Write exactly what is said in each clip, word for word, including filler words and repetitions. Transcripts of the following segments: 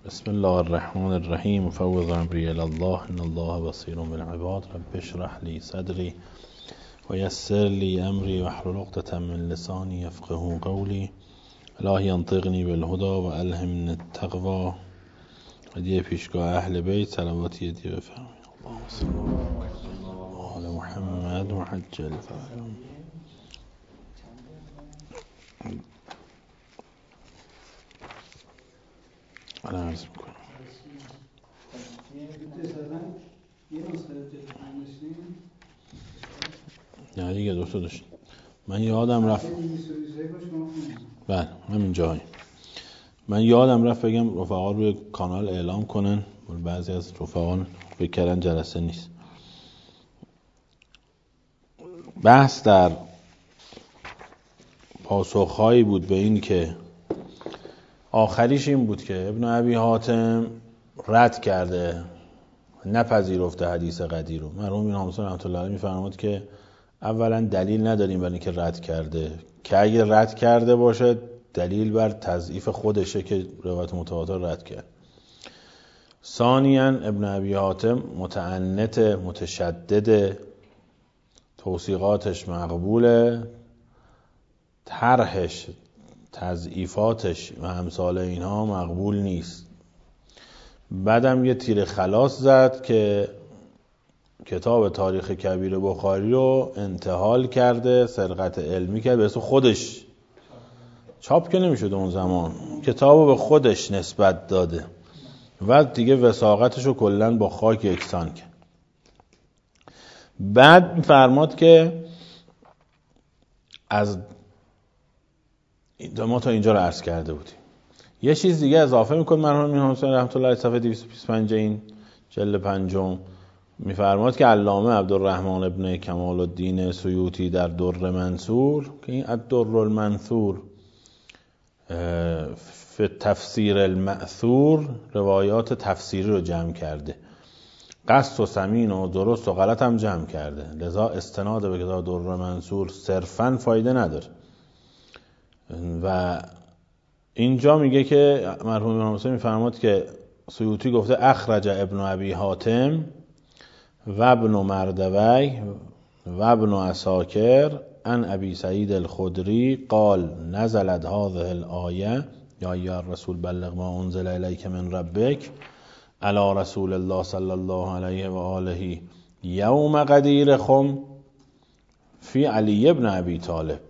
بسم الله الرحمن الرحیم مفوض امری الی الله ان الله بصیر بالعباد رب اشرح لی صدری و یسر لی امری واحلل عقدة من لسانی یفقهوا قولی الهی انطقنی بالهدی و الهمنی التقوی. هدیه پیشگاه اهل بیت صلواتی هدیه بفرمایید. اللهم صل علی محمد و عجل فرجهم. الان عرض میکنم نه دیگه دو تا داشت. من یادم رفت بله همین جایی من یادم رفت بگم رفقا روی کانال اعلام کنن. بعضی از رفقان فکر کردن جلسه نیست. بحث در پاسخهایی بود به این که آخریش این بود که ابن ابی حاتم رد کرده، نپذیرفته حدیث قدیر رو. مرحوم ابن حامد رحمت الله علیه میفرماد که اولا دلیل نداریم برای اینکه رد کرده، که اگه رد کرده باشه دلیل بر تضعیف خودشه که روایت متواتر رد کرد. ثانیاً ابن ابی حاتم متعنت، متشدد، توثیقاتش مقبوله، طرحش، تضعیفاتش و امثال اینها مقبول نیست. بعدم یه تیر خلاص زد که کتاب تاریخ کبیر بخاری رو انتحال کرده، سرقت علمی کرده، به اسم خودش چاپ که نمیشد اون زمان، کتاب رو به خودش نسبت داده و دیگه وثاقتش رو کلن با خاک یکسان کرد. بعد فرماد که از ما تا اینجا رو عرض کرده بودیم. یه چیز دیگه اضافه میکنه مرحوم ابن حامد رحمت الله علیه صفحه دویست و بیست و پنج این جلد پنجم، میفرماد که علامه عبدالرحمن ابن کمال الدین سیوطی در در منصور که این الدر المنثور فی تفسیر المأثور روایات تفسیری رو جمع کرده، قصد و سمین و درست و غلط هم جمع کرده، لذا استناد به کتاب در منصور صرفاً فایده نداره. و اینجا میگه که مرحوم ابن حسین میفرماد که سیوطی گفته اخرج ابن ابی حاتم و ابن مردوی و ابن عساکر عن ابی سعید الخدری قال نزلت هذه الآیه یا ایها الرسول بلغ ما انزل الیک من ربک علی رسول الله صلی الله علیه و آله یوم غدیر خم فی علی ابن ابی طالب.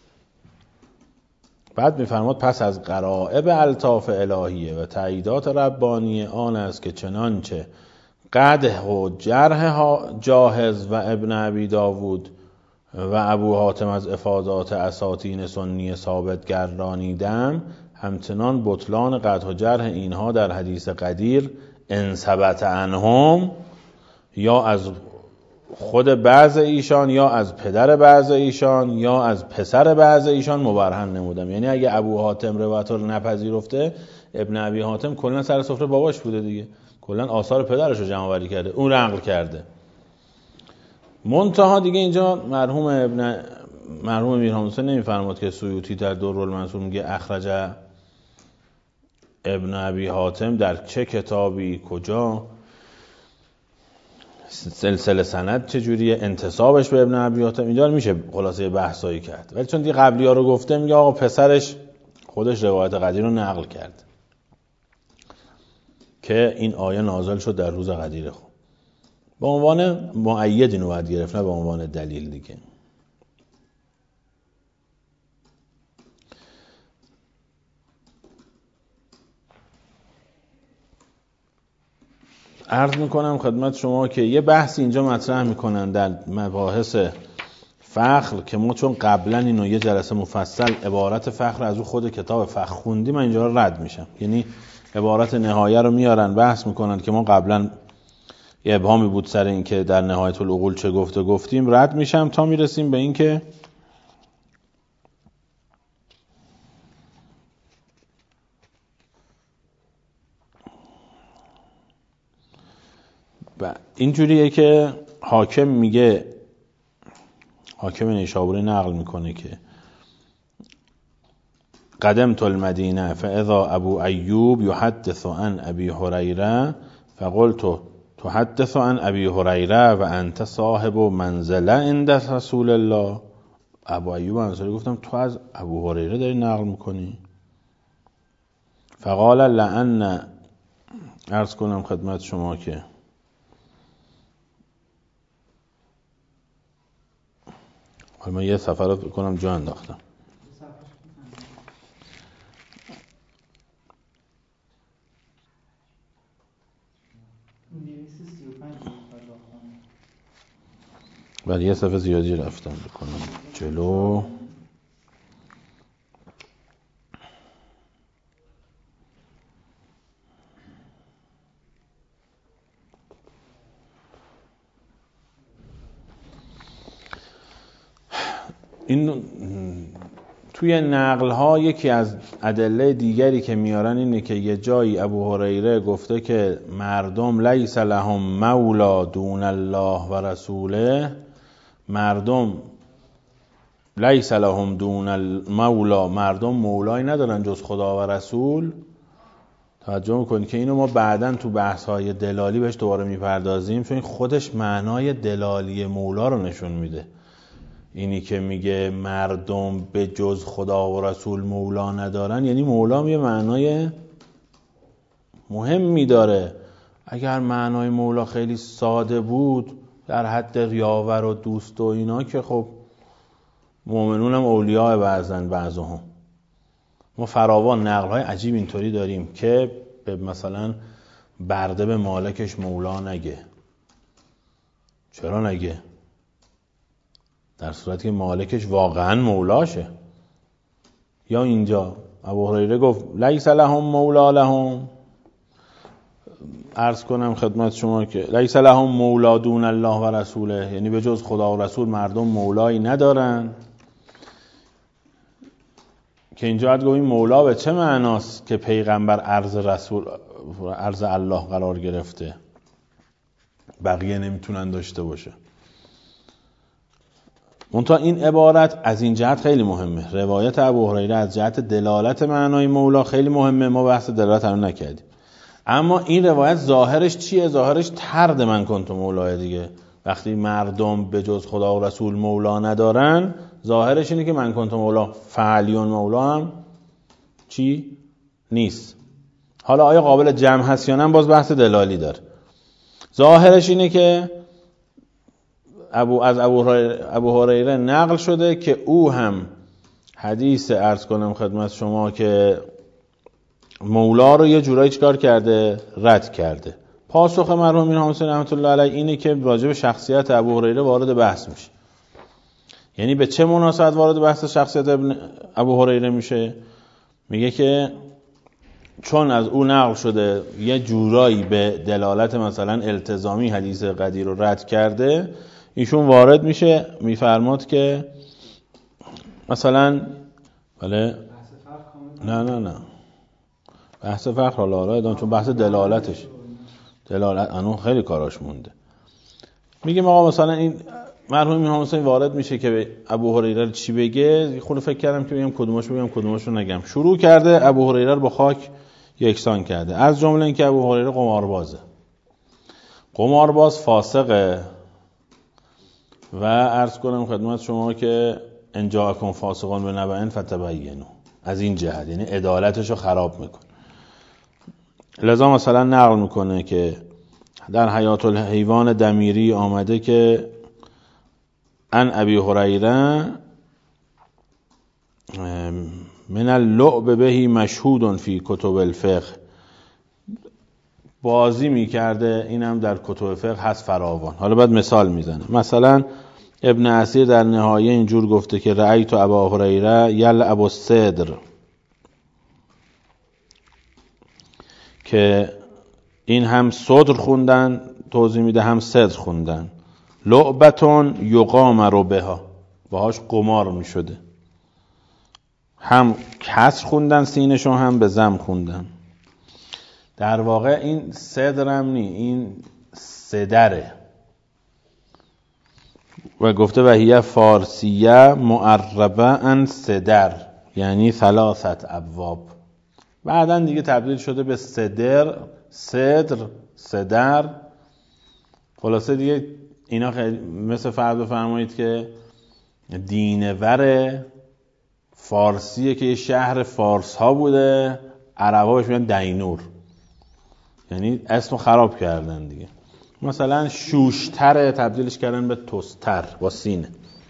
بعد میفرماد پس از غرائب الطاف الهیه و تاییدات ربانیه آن است که چنانچه قدح و جرح جاهز و ابن ابی داود و ابو حاتم از افاضات اساطین سنی ثابت گردانیدم، همچنان بطلان قدح و جرح اینها در حدیث قدیر ان ثبت عنهم، یا از خود بعض ایشان یا از پدر بعض ایشان یا از پسر بعض ایشان مبرهن نمودم. یعنی اگه ابو حاتم روایت رو نپذیرفته، ابن ابی حاتم کلا سر سفره باباش بوده دیگه، کلا آثار پدرش رو جمع آوری کرده، اون نقل کرده. منتها دیگه اینجا مرحوم ابن مرحوم امیر حامد نمیفرماد که سیوطی در در المنصور میگه اخرج ابن ابی حاتم در چه کتابی، کجا، سلسله سند چجوریه، انتسابش به ابن ابی حاتم، اینجا میشه خلاصه بحثایی کرد. ولی چون دیگه قبلی ها رو گفته میگه آقا پسرش خودش روایت قدیر رو نقل کرد که این آیه نازل شد در روز قدیر خود. به عنوان مؤید اینو باید گرفت، نه به عنوان دلیل دیگه. عرض میکنم خدمت شما که یه بحث اینجا مطرح میکنن در مباحث فخر که ما چون قبلا اینو یه جلسه مفصل عبارت فخر از او خود کتاب فخر خوندیم، من اینجا رو رد میشم. یعنی عبارت نهایه رو میارن بحث میکنن که ما قبلا یه ابهامی بود سر این که در نهایت العقول چه گفته گفتیم، رد میشم تا میرسیم به این که اینجوریه که حاکم میگه، حاکم نیشابوری نقل میکنه که قدمت المدینه فاذا ابو ایوب یحدث عن ابی هریره فقلت تحدث عن ابی هریره و انت صاحب منزله عند رسول الله. ابو ایوب انصاری گفتم تو از ابو هریره داری نقل میکنی؟ فقال لعن، عرض کنم خدمت شما که حالا من یه سفر رو کنم جا انداختم. ولی یه صفحه زیادی رفتم بکنم جلو. این توی نقل ها یکی از ادله دیگری که میارن اینه که یه جایی ابو هریره گفته که مردم لیس لهم مولا دون الله و رسوله، مردم لیس لهم دون المولا، مردم مولای ندارن جز خدا و رسول. توجه میکنید که اینو ما بعداً تو بحث های دلالی بهش دوباره میپردازیم، چون خودش معنای دلالی مولا رو نشون میده. اینی که میگه مردم به جز خدا و رسول مولا ندارن، یعنی مولا یه معنای مهمی داره. اگر معنای مولا خیلی ساده بود در حد یاور و دوست و اینا که خب مؤمنون هم اولیاء بعضن بعضهم. ما فراوان نقل‌های عجیب اینطوری داریم که به مثلا برده به مالکش مولا نگه. چرا نگه؟ در صورتی که مالکش واقعا مولاشه. یا اینجا ابو هریره گفت لیس لهم مولا لهم، عرض کنم خدمت شما که لیس لهم مولا دون الله و رسوله، یعنی به جز خدا و رسول مردم مولایی ندارن. که اینجا باید گوییم مولا به چه معناست که پیغمبر عرض رسول عرض الله قرار گرفته، بقیه نمیتونن داشته باشه. منتها این عبارت از این جهت خیلی مهمه. روایت ابو هریره از جهت دلالت معنای مولا خیلی مهمه، ما بحث دلالت هم نکردیم. اما این روایت ظاهرش چیه؟ ظاهرش طرد من کنت مولای دیگه. وقتی مردم به جز خدا و رسول مولا ندارن، ظاهرش اینه که من کنت مولا، فعلیون مولا هم چی؟ نیست. حالا آیا قابل جمع هست یا نه باز بحث دلالی داره. ظاهرش اینه که ابو از ابو هریره ابو هریره نقل شده که او هم حدیث عرض کنم خدمت شما که مولا رو یه جورایی چیکار کرده؟ رد کرده. پاسخ مرحوم امیر حسین رحمت الله علیه اینه که راجع به شخصیت ابو هریره وارد بحث میشه. یعنی به چه مناسبت وارد بحث شخصیت ابن ابو هریره میشه؟ میگه که چون از او نقل شده یه جورایی به دلالت مثلا التزامی حدیث قدیر رو رد کرده، ایشون وارد میشه میفرماد که مثلا بله نه نه نه بحث فقر حالا آره ادام، چون بحث دلالتش دلالت انو خیلی کاراش مونده. میگه آقا مثلا این مرحوم امام حسین وارد میشه که به ابو هریره چی بگه. خود فکر کردم که بگم کدومش بگم کدومش رو نگم. شروع کرده ابو هریره رو با خاک یکسان کرده، از جمله اینکه ابو هریره قماربازه، قمارباز فاسقه و عرض کنم خدمت شما که ان جاءکم فاسقون بنبأ فتبینوا، از این جهت یعنی عدالتش رو خراب میکنه. لذا مثلا نقل میکنه که در حیات الحیوان دمیری آمده که ان ابی هریره من اللعب بهی مشهود فی کتب الفقه، بازی میکرده، اینم در کتب فقه هست فراوان. حالا بعد مثال میزنه. مثلا ابن اسیر در نهایه اینجور گفته که رأیت ابا هریره یلعب الصدر، که این هم صدر خوندن توضیح میده هم صدر خوندن. لعبتون یقامر بها، باهاش قمار میشده. هم کسر خوندن سینشون هم به ضم خوندن. در واقع این صدر هم نی، این صدره. و گفته و هیه فارسیه معربه ان صدر، یعنی ثلاثت ابواب. بعداً دیگه تبدیل شده به صدر، صدر، صدر. خلاصه دیگه اینا خیلی مثل فرض بفرمایید که دینور فارسیه که یه شهر فارس ها بوده، عربا بهش میگن دینور، یعنی اسمو خراب کردن دیگه. مثلا شوشتر تبدیلش کردن به توستر با سینه.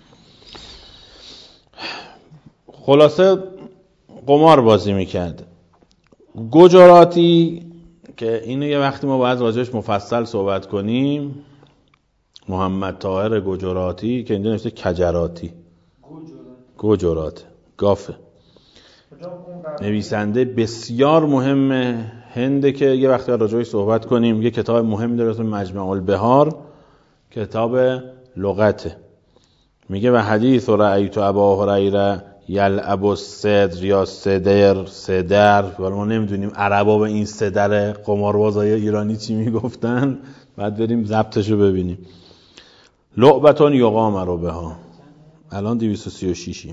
خلاصه قمار بازی میکرد. گجراتی که اینو یه وقتی ما باید راجعش مفصل صحبت کنیم، محمد طاهر گجراتی که اینجا نوشته کجراتی، گجرات گافه، نویسنده بسیار مهمه هنده که یه وقتی راجعش صحبت کنیم. یه کتاب مهمی داره اسمش مجمع البحار، کتاب لغته. میگه و حدیث رأیت ابا هریره یلعب الصدر یا صدر صدر، ولی ما نمیدونیم عربا به این صدر قماربازای ایرانی چی میگفتن، بعد بریم ضبطشو ببینیم. لعبتون یقام رو بها، الان دویست و سی و شش.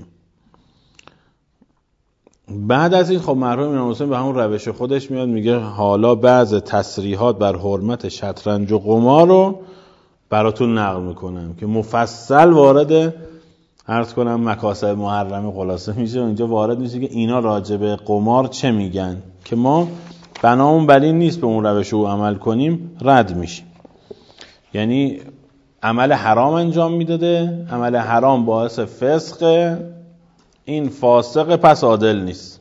بعد از این خب مرحوم امام حسین به همون روش خودش میاد میگه حالا بعض تصریحات بر حرمت شطرنج و قمار رو براتون نقل میکنم که مفصل وارد عرض کنم مکاسب محرمه خلاصه میشه. اونجا وارد میشه که اینا راجع به قمار چه میگن، که ما بنامون بر این نیست به اون روش رو عمل کنیم، رد میشیم. یعنی عمل حرام انجام میداده، عمل حرام باعث فسق، این فاسق پس عادل نیست.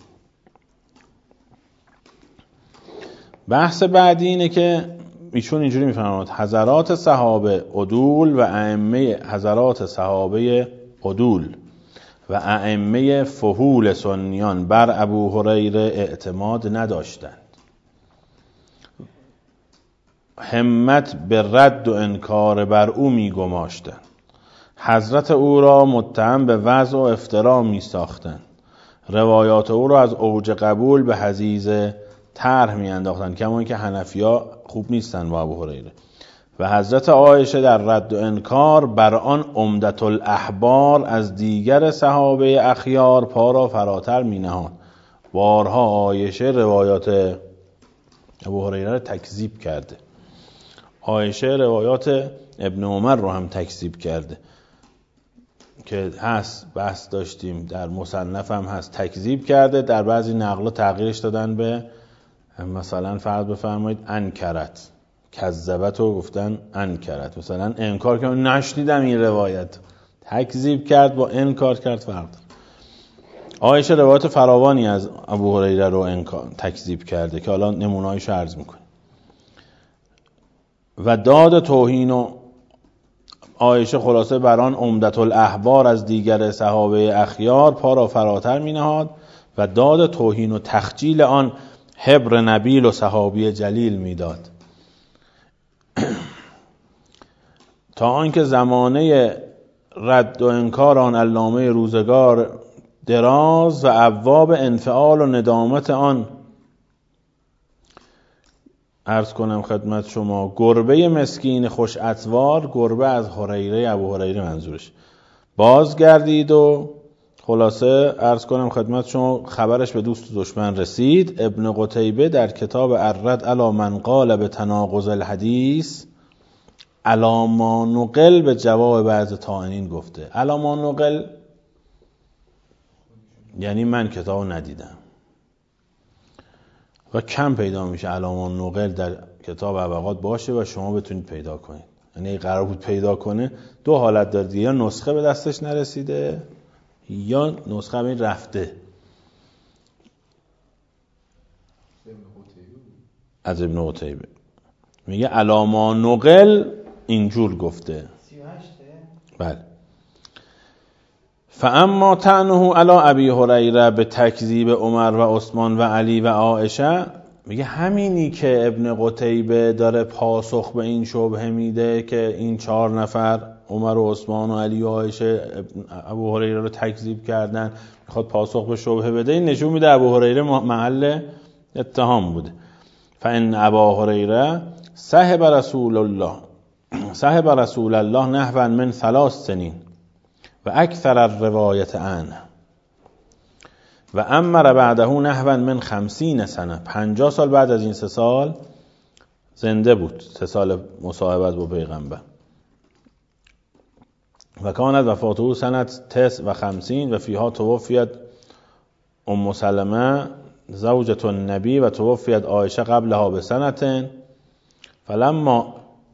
بحث بعدی اینه که ایشون اینجوری میفرماید حضرات صحابه عدول و ائمه حضرات صحابه عدول و ائمه فحول سنیان بر ابو هریره اعتماد نداشتند، همت به رد و انکار بر او میگماشتند، حضرت او را متهم به وضع و افترا می ساختند، روایات او را از اوج قبول به حضیض طرح می انداختند، کما اینکه حنفی‌ها خوب نیستن با ابو هریره. و حضرت عایشه در رد و انکار بر آن عمدة الاحبار از دیگر صحابه اخیار پا را فراتر می نهاد. بارها عایشه روایات ابو هریره را تکذیب کرده، عایشه روایات ابن عمر رو هم تکذیب کرده که هست، بحث داشتیم در مصنف هم هست، تکذیب کرده. در بعضی نقلا تغییرش دادن به مثلا فرض بفرمایید انکرت، کذبت رو گفتن انکرت، مثلا انکار که من نشنیدم این روایت، تکذیب کرد با انکار کرد فرق. عایشه روایت فراوانی از ابو هریره رو انکار تکذیب کرده که حالا نمونه‌ایش رو عرض می‌کنیم. و داد توهین و عایشه خلاصه بران عمدة الاحبار از دیگر صحابه اخیار پا را فراتر می نهاد و داد توهین و تخجیل آن حبر نبیل و صحابی جلیل می داد، تا آنکه زمانه رد و انکار آن علامه روزگار دراز و ابواب انفعال و ندامت آن عرض کنم خدمت شما گربه مسکین خوش اطوار، گربه از هریره، ابو هریره منظورش، بازگردید و خلاصه عرض کنم خدمت شما خبرش به دوست و دشمن رسید. ابن قتیبه در کتاب الرد علی من قال به تناقض الحدیث علی ما نقل به جواب بعض طاعنین گفته. علی ما نقل یعنی من کتاب ندیدم و کم پیدا میشه علامه نقل در کتاب ابقات باشه و شما بتونید پیدا کنید. یعنی قرار بود پیدا کنه دو حالت داره، یا نسخه به دستش نرسیده یا نسخه همین رفته. از ابن قتیبه میگه علامه نقل اینجور گفته. بله. فاما طعنه علی ابی هریره به تکذیب عمر و عثمان و علی و عایشه، میگه همینی که ابن قتیبه داره پاسخ به این شبهه میده که این چهار نفر عمر و عثمان و علی و عایشه ابو هریره رو تکذیب کردن، میخواد پاسخ به شبهه بده، این نشون میده ابو هریره محل اتهام بوده. فان ابا هریره صحب رسول الله صحب رسول الله نحو من ثلاث سنین و اکثر الروایت عنه، و امر بعده نحو من خمسین سنه، پنجاه سال بعد از این سه سال زنده بود، سه سال مصاحبت با پیغمبر. و کانت وفاته سنت تس و خمسین و فیها توفیت ام سلمه زوجة النبی و توفیت عایشه قبلها به سنتن. فلما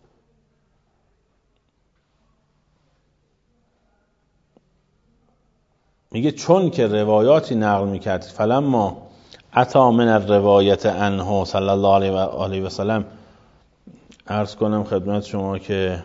میگه چون که روایاتی نقل میکرد، فلما اتا من الروایت عنه صلی الله علیه و آله و سلم، عرض کنم خدمت شما که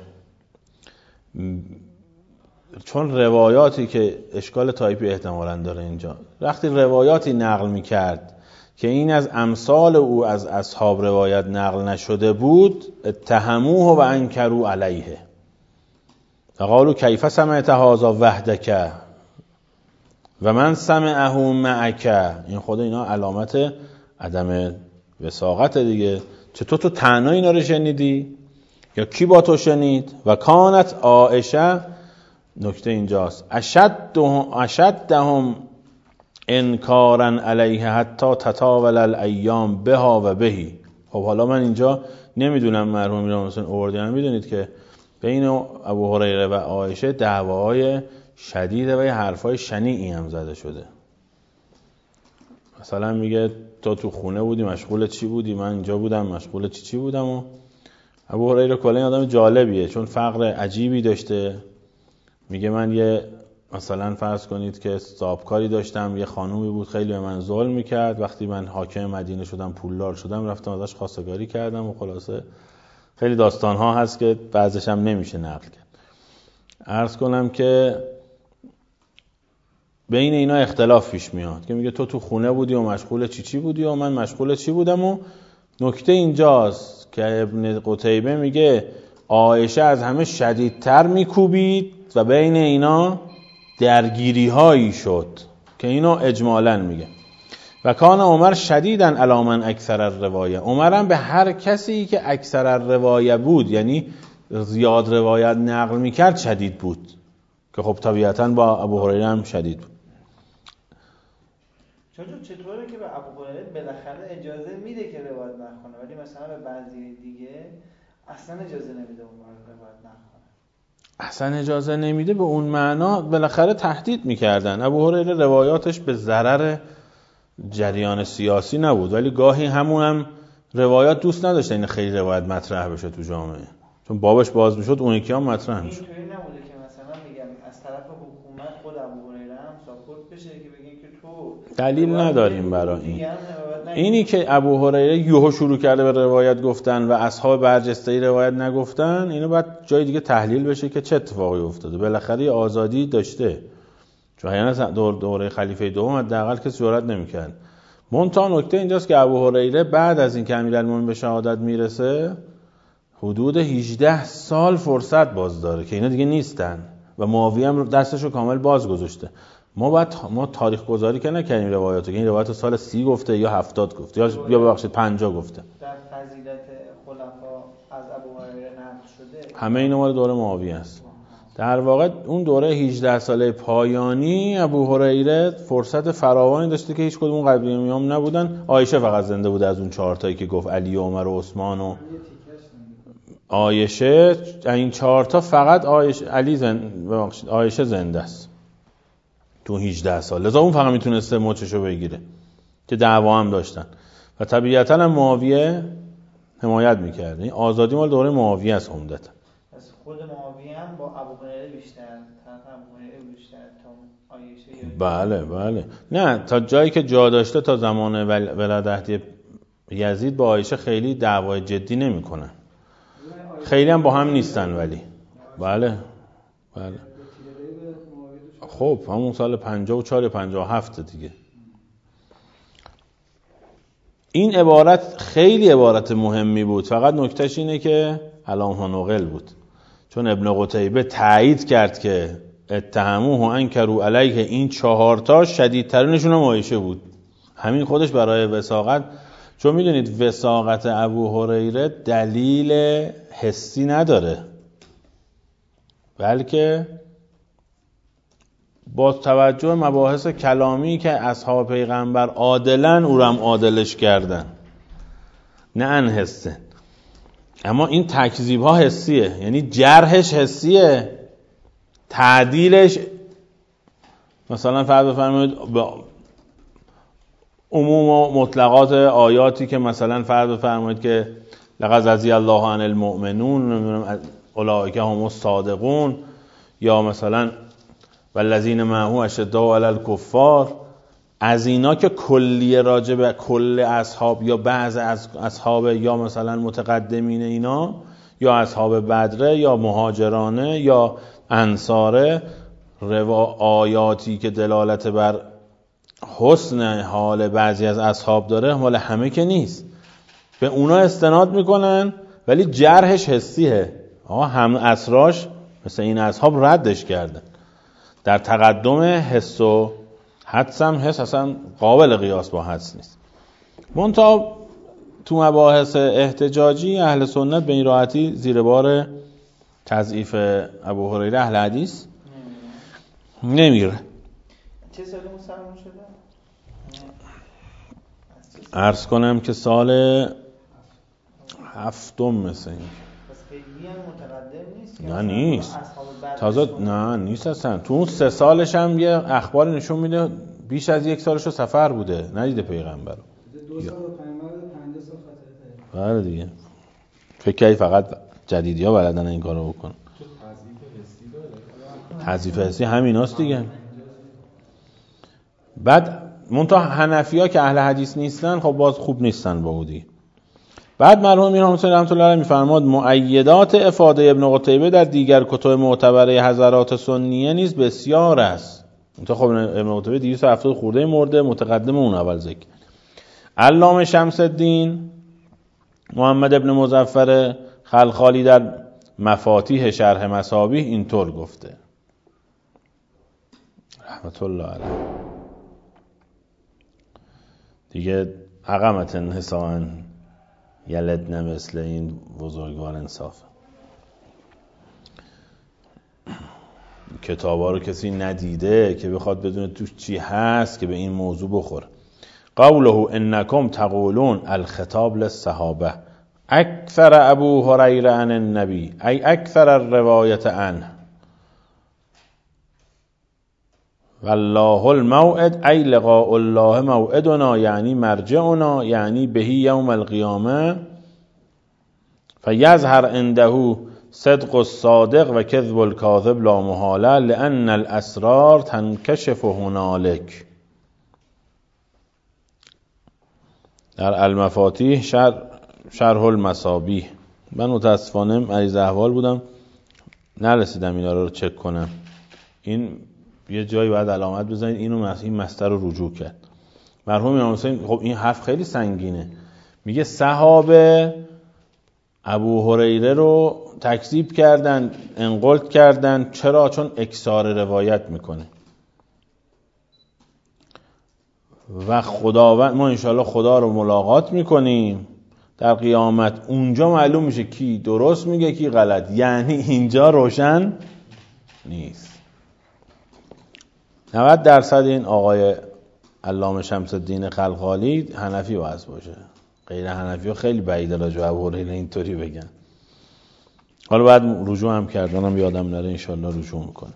چون روایاتی که اشکال تایپی احتمالاً داره اینجا، وقتی روایاتی نقل میکرد که این از امثال او از اصحاب روایت نقل نشده بود، اتهموه و انکروا علیه فقالوا کیف سمعت هذا وحدک و من سمعه معک. این خود اینا علامت عدم وثاقت دیگه. چطور تو تنها اینا رو شنیدی؟ یا کی با تو شنید؟ و کانت عایشه، نکته اینجاست، اشدهم اشدهم انکارا علیه حتی تطاول الایام بها و بهی. خب حالا من اینجا نمیدونم مرحوم میرم حسین اوردیان، میدونید که بین ابو هریره و عایشه دعواهای شدیده و یه حرفای شنیعی هم زده شده. مثلا میگه تو تو خونه بودی مشغول چی بودی، من اینجا بودم مشغول چی چی بودم. و ابو هریره کلا آدم جالبیه چون فقر عجیبی داشته. میگه من یه مثلا فرض کنید که صاحبکاری داشتم، یه خانومی بود خیلی به من ظلم میکرد، وقتی من حاکم مدینه شدم پولدار شدم رفتم ازش خواستگاری کردم و خلاصه خیلی داستان ها هست که بعضش هم نمیشه نقل کرد. عرض کنم که بین اینا اختلاف پیش میاد که میگه تو تو خونه بودی و مشغول چی چی بودی و من مشغول چی بودم. و نکته اینجاست که ابن قتیبه میگه عایشه از همه شدیدتر میکوبید و بین اینا درگیری هایی شد که اینو اجمالاً میگه. و کان عمر شدیداً علی من اکثر الروایه، عمرم به هر کسی که اکثر الروایه بود، یعنی زیاد روایت نقل میکرد، شدید بود، که خب طبیعتاً با ابو هریره هم شدید بود. چون چطوره که به ابو هریره بالاخره اجازه میده که روایت نکنه، ولی مثلا به بعضی دیگه اصلا اجازه نمیده اون روایت نکنه؟ اصلا اجازه نمیده به اون معنا بالاخره تهدید میکردن. ابو هریره روایاتش به ضرر جریان سیاسی نبود، ولی گاهی همون هم روایات دوست نداشته این خیلی روایت مطرح بشه تو جامعه، چون بابش باز میشد اون یکی هم مطرح میشد. اینطوری نبوده که مثلا میگم از طرف حکومت خود ابو هریره هم ساپورت بشه که بگین که تو دلیل نداریم برای این. اینی که ابو هریره یهو شروع کرده به روایت گفتن و اصحاب برجسته‌ای روایت نگفتن، اینو باید جای دیگه تحلیل بشه که چه اتفاقی افتاده. بالاخره آزادی داشته، چون یعنی دور دوره خلیفه دوم حداقل کسی جرئت نمی‌کرد. منتها نکته اینجاست که ابو هریره بعد از این که امیرالمومنین به شهادت میرسه حدود هجده سال فرصت باز داره که اینا دیگه نیستن و معاویه هم دستشو کامل باز گذاشته. ما باید ما تاریخ گذاری که نکنیم روایاتو که این روایت سال سی گفته یا هفتاد گفته یا یا ببخشید پنجاه گفته. در فضیلت خلفا از ابو هریره نقل شده همه اینا مال دوره معاویه است. در واقع اون دوره هجده ساله پایانی ابو هریره فرصت فراوانی داشته که هیچ کدوم قبلی‌ام نبودن. عایشه فقط زنده بود از اون چهار تایی که گفت، علی و عمر و عثمان و عایشه. این چهار تا فقط عایشه علی زن ببخشید عایشه زنده است تو هجده سال، لذا اون فقط میتونسته مچشو بگیره که دعوا هم داشتن و طبیعتاً هم معاویه حمایت میکرد. این آزادی مال دوره معاویه است عمدتاً. پس خود معاویه هم با ابو هریره بیشتر طرف ابو هریره بیشتر تا عایشه؟ بله بله، نه تا جایی که جا داشته تا زمان ولادت یزید با عایشه خیلی دعوای جدی نمیکنن، خیلی هم با هم نیستن، ولی بله بله. خب همون سال پنجاه و چهار پنجاه و هفت دیگه. این عبارت خیلی عبارت مهمی بود، فقط نکتهش اینه که علامه نقل بود، چون ابن قتیبه تایید کرد که اتهموه و انکروا علیه، این چهار تا شدیدترینشون هم عایشه بود. همین خودش برای وثاقت، چون میدونید وثاقت ابو هریره دلیل حسی نداره، بلکه با توجه مباحث کلامی که اصحاب پیغمبر عادلن او رو هم عادلش کردن، نه انحسن. اما این تکذیب ها حسیه، یعنی جرحش حسیه، تعدیلش مثلا فرض بفرمایید عموم و مطلقات آیاتی که مثلا فرض بفرمایید که لقد رضی الله عن المؤمنون اولئک هم الصادقون، یا مثلا والذین معه اشداء علی الکفار، از اینا که کلیه راجع به کل اصحاب یا بعض از اصحاب یا مثلا متقدمین اینا یا اصحاب بدره یا مهاجرانه یا انصاره، روا آیاتی که دلالت بر حسن حال بعضی از اصحاب داره مال همه که نیست، به اونا استناد میکنن ولی جرحش حسیه. آها هم اسراش مثل این اصحاب ردش کردن. در تقدم حس و حدس هم حس اصلا قابل قیاس با حدس نیست. منتها تو مباحث احتجاجی اهل سنت به این راحتی زیر بار تضعیف ابو هریره اهل حدیث نمیره. چه سالی مسلمان شده؟ عرض کنم که سال هفتم مثل این. پس خیلی هم متقدم نیست. نه نیست. تازه نه نیست اصلا. تو اون سه سالش هم یه اخبار نشون میده بیش از یک سالشو سفر بوده، ندیده پیغمبر رو. دو سال پیغمبر پنجاه سال خاطره. بله دیگه. فکر کنید فقط جدیدیا بلدن این کارو بکنن. تضعیف حسی همیناست دیگه. بعد منتها حنفی‌ها که اهل حدیث نیستن خب باز خوب نیستن با او دیگه. بعد مرحوم امیر حسین رحمت الله علیه می‌فرماد مؤیدات افاده ابن قتیبه در دیگر کتب معتبره حضرات سنیه نیز بسیار است. منتها خب ابن قتیبه دویست و هفتاد خورده مرده، متقدم اون اول ذکر. علامه شمس الدین محمد ابن مظفر خلخالی در مفاتیح شرح مصابیح اینطور گفته رحمت الله علیه. دیگه عقمت انحسان یلدن مثل این بزرگوار انصاف. کتابا رو کسی ندیده که بخواد بدونه توش چی هست که به این موضوع بخوره. قوله انکم تقولون الخطاب للصحابه اکثر ابو هریره عن النبی ای اکثر الروایت عنه والله الموعد ای لقاء الله موعدنا یعنی مرجعنا یعنی بهی یوم القیامه فیظهر عنده صدق الصادق و کذب الکاذب لا محاله لان الاسرار تنکشف هنالک. در المفاتیح شرح شرح المصابیح. من متاسفانه مریض احوال بودم نرسیدم اینا رو چک کنم. این یه جایی باید علامت بزنید اینو این مصدر رو رجوع کرد. مرحوم امام حسین خب این حرف خیلی سنگینه، میگه صحابه ابو هریره رو تکذیب کردن، انقلت کردن. چرا؟ چون اکثار روایت میکنه و خداوند ما انشاءالله خدا رو ملاقات میکنیم در قیامت، اونجا معلوم میشه کی درست میگه کی غلط. یعنی اینجا روشن نیست. نود درصد این آقای علامه شمس الدین خلخالی حنفی باید باشه، غیر حنفی ها خیلی بعیده راجع به ابو هریره اینطوری بگن. حالا بعد رجوع هم کردنم یادم نره انشالله رجوع میکنه.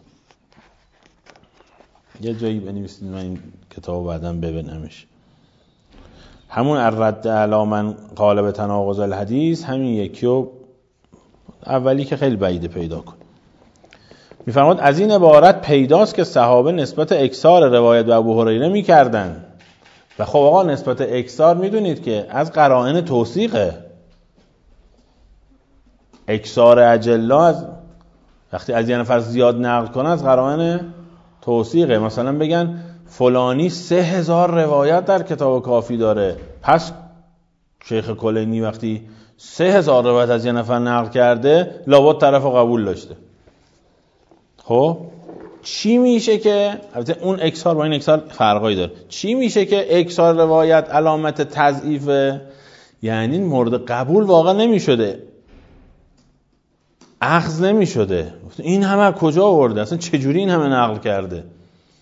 یه جایی بنویسید من این کتاب بعداً ببینمش. همون الرد علی من قال به تناقض الحدیث همین یکی و اولی که خیلی بعیده پیدا کن. میفرماد از این عبارت پیداست که صحابه نسبت اکثار روایت به ابو هریره میکردن و خب آقا نسبت اکثار میدونید که از قرائن توثیقه. اکثار اجلا از وقتی از یه نفر زیاد نقل کنه از قرائن توثیقه. مثلا بگن فلانی سه هزار روایت در کتاب کافی داره، پس شیخ کلینی وقتی سه هزار روایت از یه نفر نقل کرده لابد طرف قبول داشته. خب چی میشه که البته اون اکثار با این اکثار فرقایی داره، چی میشه که اکثار روایت علامت تضعیفه؟ یعنی مورد قبول واقع نمیشده، اخذ نمیشده. این همه کجا آورده؟ اصلا چجوری این همه نقل کرده؟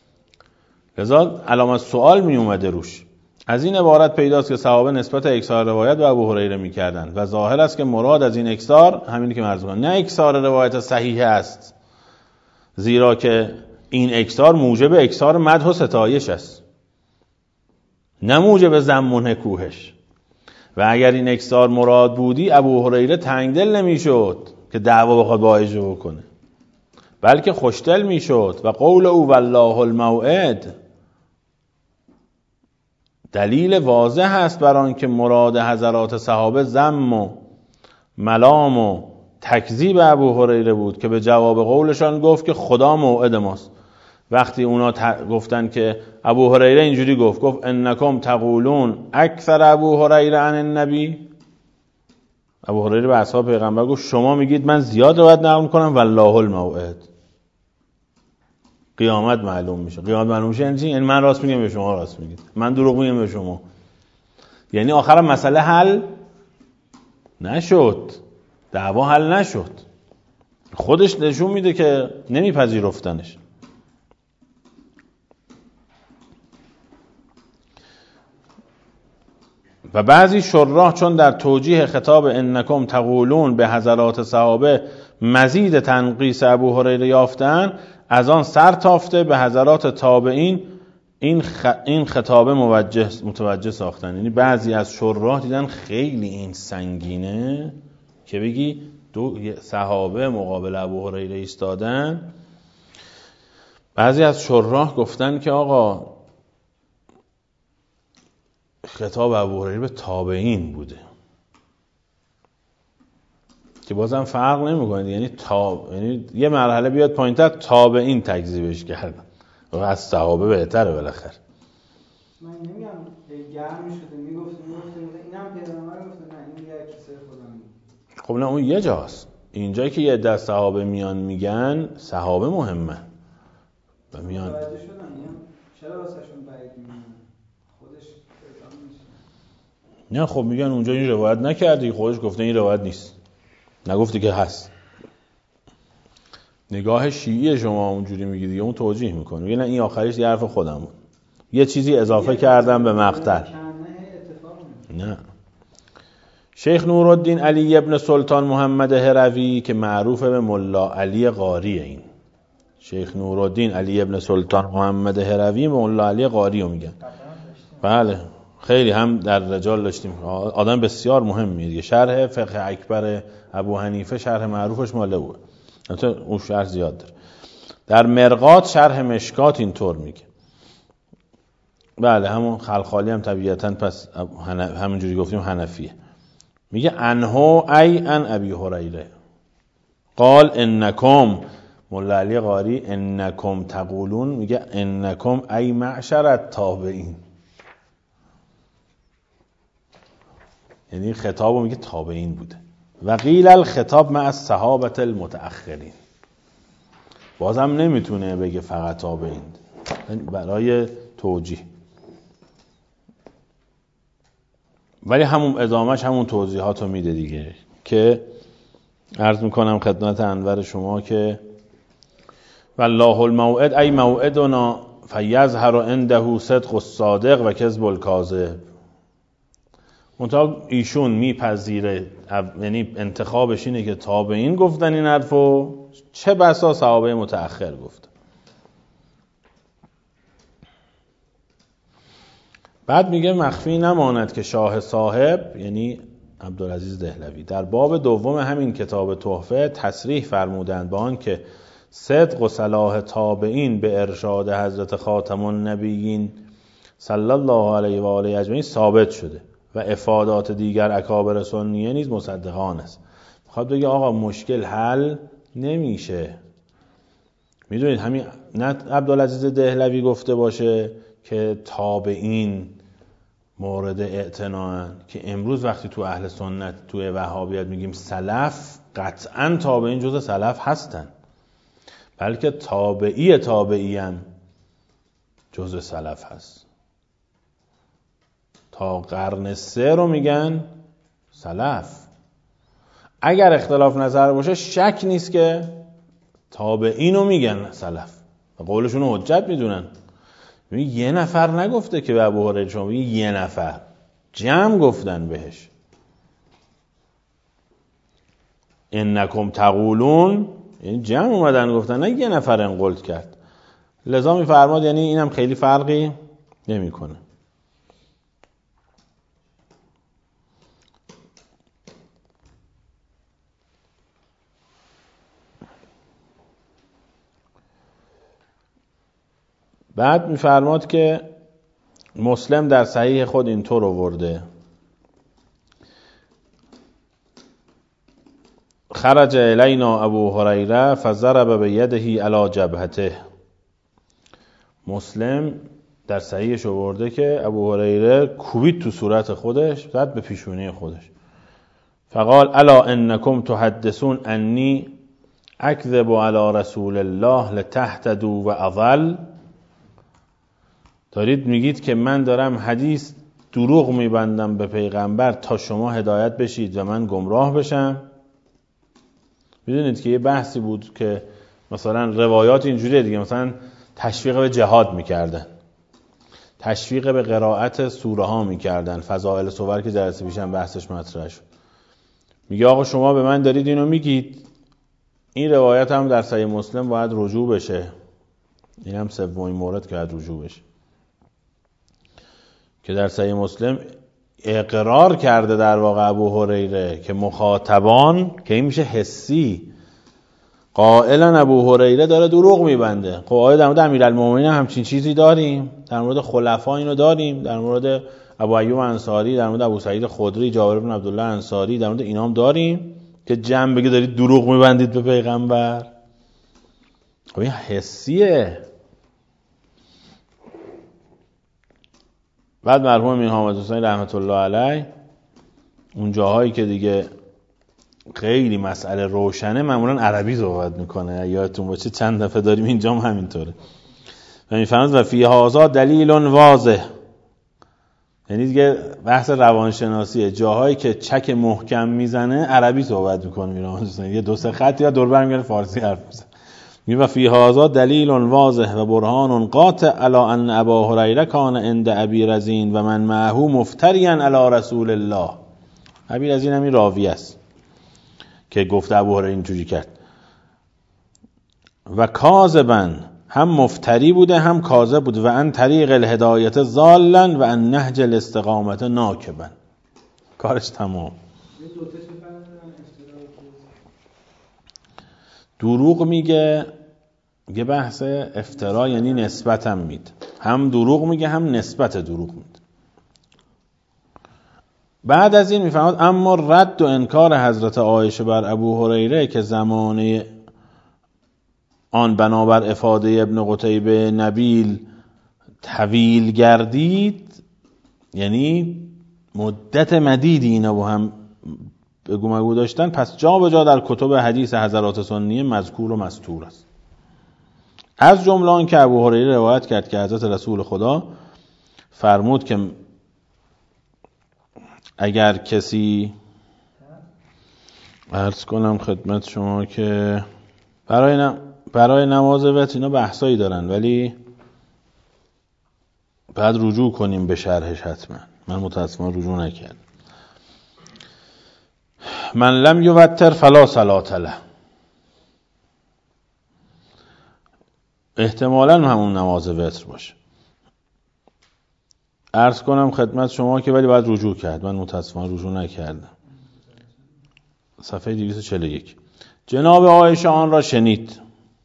لذا علامت سوال می اومده روش. از این عبارت پیداست که صحابه نسبت اکثار روایت به ابو هریره میکردند و ظاهر است که مراد از این اکثار همینی که مرز می‌کنه، نه اکثار روایت صحیح است، زیرا که این اکثار موجب اکثار مدح و ستایش است، نه موجب ذم و نکوهش. و اگر این اکثار مراد بودی ابو هریره تنگدل نمیشد که دعوا بخواد با عایشه بکنه، بلکه خوشدل میشد. و قول او والله الموعد دلیل واضح است بر آن که مراد حضرات صحابه ذم و ملام و تکذیب ابو هریره بود که به جواب قولشان گفت که خدا موعد ماست. وقتی اونا ت... گفتن که ابو هریره اینجوری گفت گفت انکم تقولون اکثر ابو هریره عن النبی، ابو هریره به اصحاب پیغمبر گفت شما میگید من زیاد روایت نقل میکنم والله الموعد، قیامت معلوم میشه. قیامت معلوم میشه یعنی چی؟ یعنی من راست میگم یا شما راست میگید، من دروغ میگم یا شما. یعنی آخر مسئله حل نشد، دعوا حل نشد، خودش نشون میده که نمیپذیرفتنش. و بعضی شراح چون در توجیه خطاب انکم تقولون به حضرات صحابه مزید تنقیص ابو هریره یافتن، از آن سر تافته به حضرات تابعین این خ... این خطاب موجه متوجه ساختن. یعنی بعضی از شراح دیدن خیلی این سنگینه که بگی دو صحابه مقابل ابو هریره ایستادن. بعضی از شراح گفتن که آقا خطاب ابو هریره به تابعین بوده، که بازم فرق نمیکنه. یعنی تا یعنی یه مرحله بیاد پایین‌تر تابعین تکذیبش کردن و از صحابه بهتره بالاخره. من نمیگم گرم شده میگفت میگفت اینم پیغمبر گفت نه این یه کیسه خودم. خب نه اون یه جاست، اینجایی که یه دست صحابه میان میگن صحابه مهمه و میان متوجه شدن چرا واسهشون بعید میمونه خودش نه. خب میگن اونجا این روایت نکردی، خودش گفته این روایت نیست، نگفتی که هست. نگاه شیعی شما اونجوری میگی دیگه، اون توجیه میکنه میگه نه این آخریش یه حرف خودم بود، یه چیزی اضافه کردم به مقتل. نه. شیخ نورالدین علی ابن سلطان محمد هروی که معروف به ملا علی قاری، این شیخ نورالدین علی ابن سلطان محمد هروی ملا علی قاری رو میگن. بله خیلی هم در رجال داشتیم، آدم بسیار مهمیه دیگه. شرح فقه اکبر ابو حنیفه شرح معروفش مال اوه، البته اون شرح زیاد داره. در مرقات شرح مشکات اینطور میگه. بله همون خلخالی هم طبیعتاً پس همونجوری گفتیم حنفیه. میگه انهو ای ان ابی هریره قال انکم، مولا علی قاری انکم تقولون میگه انکم ای معشر التابعین، یعنی خطابو میگه تابعین بوده. و قیل الخطاب مع الصحابه المتأخرین، بازم نمیتونه بگه فقط تابعین برای توجیه، ولی همون ادامهش همون توضیحاتو میده دیگه که عرض میکنم خدمت انور شما که والله الموعد ای موعدنا فیظهر عنده صدق الصادق و کذب الکاذب. منتها ایشون میپذیره، یعنی انتخابش اینه که تابعین گفتن این حرفو، چه بسا صحابه متأخر گفتن. بعد میگه مخفی نماند که شاه صاحب یعنی عبدالعزیز دهلوی در باب دوم همین کتاب تحفه تصریح فرمودند با آن که صدق و صلاح تابعین به ارشاد حضرت خاتم النبیین صلی الله علیه و آله اجمعین ثابت شده و افادات دیگر اکابر سنیه نیز مصدقان است. میخواد بگه آقا مشکل حل نمیشه. میدونید همین نه عبدالعزیز دهلوی گفته باشه که تابعین مورد اعتناعن، که امروز وقتی تو اهل سنت تو وهابیت میگیم سلف، قطعا تابعین جز سلف هستن، بلکه تابعی تابعی هم جز سلف هست. تا قرن سه رو میگن سلف. اگر اختلاف نظر باشه شک نیست که تابعین رو میگن سلف و قولشون رو حجت میدونن. یه نفر نگفته که به ابو هریره شما بگید یه نفر، جمع گفتن بهش. انکم تقولون، یعنی جمع اومدن گفتن، نه یه نفر انقلت کرد. لذا میفرماد یعنی اینم خیلی فرقی نمیکنه. بعد میفرماد که مسلم در صحیح خود اینطور آورده: خرج الینا ابو هریره فضرب بیده علی جبهته. مسلم در صحیحش آورده که ابو هریره کوبید تو صورت خودش، زد به پیشونی خودش. فقال الا انکم تحدثون انی اکذب علی رسول الله لتهتدوا و اضل. دارید میگید که من دارم حدیث دروغ میبندم به پیغمبر تا شما هدایت بشید و من گمراه بشم. میدونید که یه بحثی بود که مثلا روایات اینجوریه دیگه، مثلا تشویق به جهاد میکردن، تشویق به قرائت سوره ها میکردن، فضائل صور که جلسه پیشم بحثش مطرح شد. میگه آقا شما به من دارید اینو میگید، این روایت هم در صحیح مسلم باید رجوع بشه. این هم سومین مورد که باید رجوع بشه، که در صحیح مسلم اقرار کرده در واقع ابو هریره که مخاطبان، که این میشه حسی، قائلا ابو هریره داره دروغ میبنده. خب آیا در مورد امیرالمومنین همچین چیزی داریم؟ در مورد خلفا اینو داریم؟ در مورد ابو ایوب انصاری، در مورد ابو سعید خدری، جابر بن عبدالله انصاری، در مورد اینام داریم که جمع بگه دارید دروغ میبندید به پیغمبر؟ خب این حسیه. بعد مرحوم امیر حامد حسین رحمت الله علیه اون جاهایی که دیگه خیلی مسئله روشنه معمولا عربی صحبت میکنه، یادتون باشه چند دفعه داریم اینجا هم همینطوره. و میفهمید و فی هذا دلیل واضح، یعنی دیگه بحث روانشناسیه، جاهایی که چک محکم میزنه عربی صحبت میکنه امیر حامد حسین، یه دو سه خط یا دور برمیگره فارسی حرف میزنه. میگه فی هذا دلیل واضح و برهان قاطع علی ان ابا هریره کان عند ابی رزین و من معه مفتریا علی رسول الله. ابی رزین همین راوی است که گفت ابو هریره اینجوری کرد. و کاذبا، هم مفتری بوده هم کاذب بوده. و ان طریق الهدایت ضالا و ان نهج الاستقامت ناکبا. کارش تمام. دروغ میگه، یه بحث افترا یعنی نسبت هم میده، هم دروغ میگه هم نسبت دروغ میده. بعد از این میفهمد اما رد و انکار حضرت عایشه بر ابو هریره که زمانه آن بنابر افاده ابن قتیبه نبیل طویل گردید، یعنی مدت مدیدی اینا با هم بگو مگو داشتن، پس جا به جا در کتب حدیث حضرات سنیه مذکور و مستور است. از جمله آن که ابو هریره روایت کرد که حضرت رسول خدا فرمود که اگر کسی، عرض کنم خدمت شما که برای نم... برای نماز وتر اینا بحثایی دارن، ولی بعد رجوع کنیم به شرحش حتما، من متاسفانه رجوع نکردم. من لم یوتر فلا صلاة له، احتمالاً همون نماز وتر باشه. عرض کنم خدمت شما که ولی باید رجوع کرد، من متاسفانه رجوع نکردم. صفحه دویست و چهل و یک. جناب عایشه آن را شنید،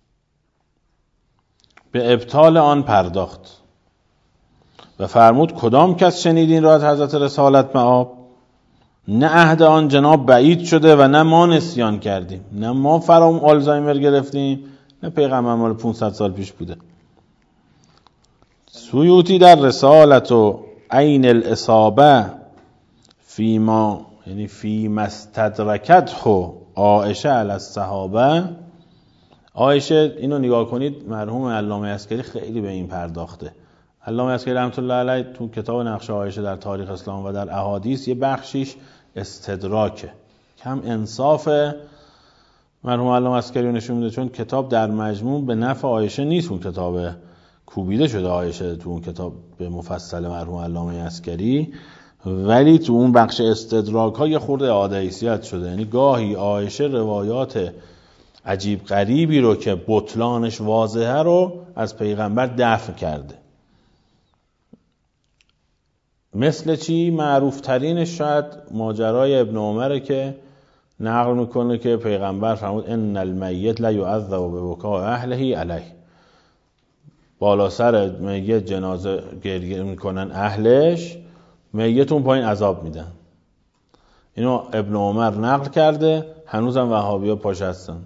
به ابطال آن پرداخت و فرمود کدام کس شنید این را از حضرت رسالت مآب؟ نه عهد آن جناب بعید شده و نه ما نسیان کردیم، نه ما فرام آلزایمر گرفتیم، نه پیغمبر مال پانصد سال پیش بوده. سیوطی در رسالت و عین الاصابه فی ما، یعنی فی مستدرکته عایشه علی الصحابه. عایشه اینو نگاه کنید، مرحوم علامه عسکری خیلی به این پرداخته. علامه عسکری رحمت الله علیه تو کتاب نقش عایشه در تاریخ اسلام و در احادیث یه بخشیش استدراکه، کم انصاف مرحوم علامه عسکری نشون میده، چون کتاب در مجموع به نفع عایشه نیست، اون کتاب کوبیده شده عایشه تو اون کتاب به مفصل مرحوم علامه عسکری، ولی تو اون بخش استدراک ها یه خورده احادیثیت شده. یعنی گاهی عایشه روایات عجیب غریبی رو که بطلانش واضحه رو از پیغمبر دفع کرده. مثل چی؟ معروف ترینش شاید ماجرای ابن عمره که نقل میکنه که پیغمبر فرمود ان المیت لا یعذب ببکاء اهله علیه، بالا سر میت جنازه گریه میکنن اهلش، میت اون پایین عذاب میدن. اینو ابن عمر نقل کرده، هنوزم وهابی‌ها پاش هستن.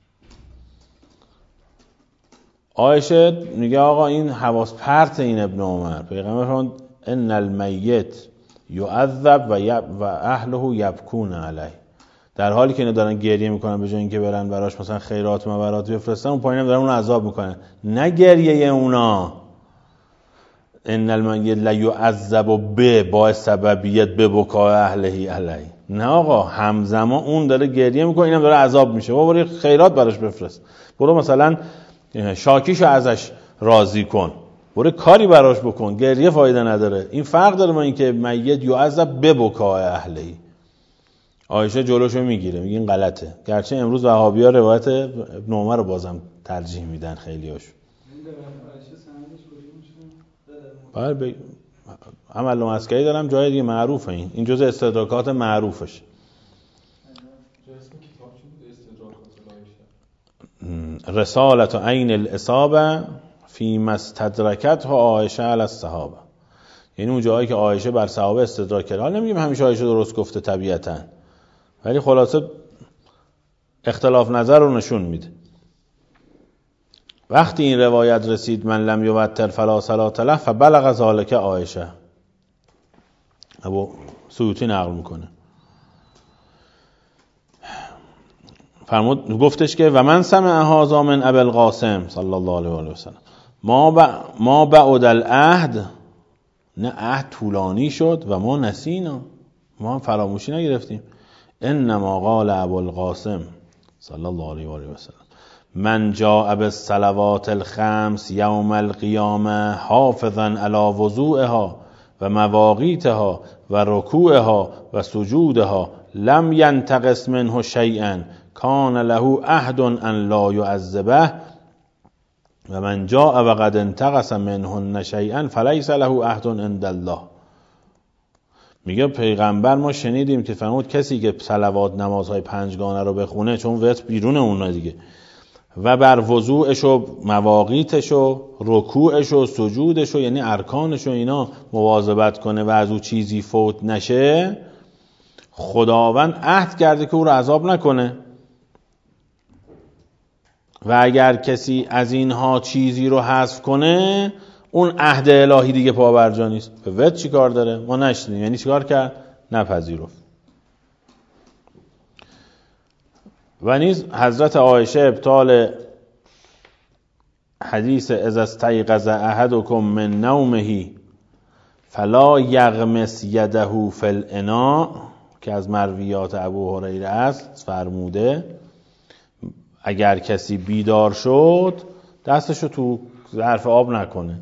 عایشه میگه آقا این حواس پرت این ابن عمر. پیغمبر فرمود ان المیت یعذب و, یب و اهله یبکون علیه، در حالی که اینا دارن گریه میکنن به جای اینکه برن براش مثلا خیرات و مبرات بفرستن، اون پایینم دارن اون عذاب میکنن. نه گریه اونا ان المیت لا یعذب به با سببیت به بکاء اهله علیه، نه آقا، همزمان اون داره گریه میکنه اینم داره عذاب میشه، بابا برو خیرات براش بفرست، برو مثلا شاکیشو ازش راضی کن، برو کاری براش بکن، گریه فایده نداره. این فرق داره با اینکه میت یعذب به بکاء اهله. عایشه جلوشو میگیره، میگه این غلطه، گرچه امروز وهابی‌ها روایت ابن عمر رو بازم ترجیح میدن خیلی‌هاشون. بله ب... هم علامه عسکری دارم جای دیگه معروفه، این این جزء استدراکات معروفش. رسالت عین الاصابه فیما استدرکته عایشه علی الصحابه، یعنی اون جایی که عایشه بر صحابه استدراک کرده. حالا نمیگیم همیشه عایشه درست گفته طبیعتاً، ولی خلاصه اختلاف نظر رو نشون میده. وقتی این روایت رسید من لم یوتر فلا صلاة له فبلغ ذلک عایشه، ابو سیوطی نقل میکنه، فرمود گفتش که و من سمع هذا من ابی القاسم صلی الله علیه و آله و سلم ما ب... ما بعد العهد، نه عهد طولانی شد و ما نسینا، ما فراموشی نگرفتیم. انما قال ابو القاسم صلی الله علیه و آله و سلم من جاء بالصلوات الخمس یوم القیامه حافظا علی وضوئها و مواقیتها و رکوعها و سجودها لم ینتقص منه شیئا کان له عهد ان لا يعذبه و من جاء و قد انتقص منهن شیئا فلیس له عهد عند الله. میگه پیغمبر ما شنیدیم که فرمود کسی که صلوات نمازهای پنجگانه رو بخونه، چون وقت بیرون اونا دیگه، و بر وضوعش و مواقیتش و رکوعش و سجودش و یعنی ارکانش و اینا مواظبت کنه و از او چیزی فوت نشه، خداوند عهد کرده که او رو عذاب نکنه. و اگر کسی از اینها چیزی رو حذف کنه، اون عهد الهی دیگه پابرجا نیست. به وقت چی کار داره؟ ما نشنیم. یعنی چی کار کرد؟ نپذیرفت. و نیز حضرت عایشه ابطال حدیث اذا استيقظ احدكم من نومه فلا یغمس یده فی الاناء که از مرویات ابو هریره است، فرموده اگر کسی بیدار شد دستشو تو ظرف آب نکنه.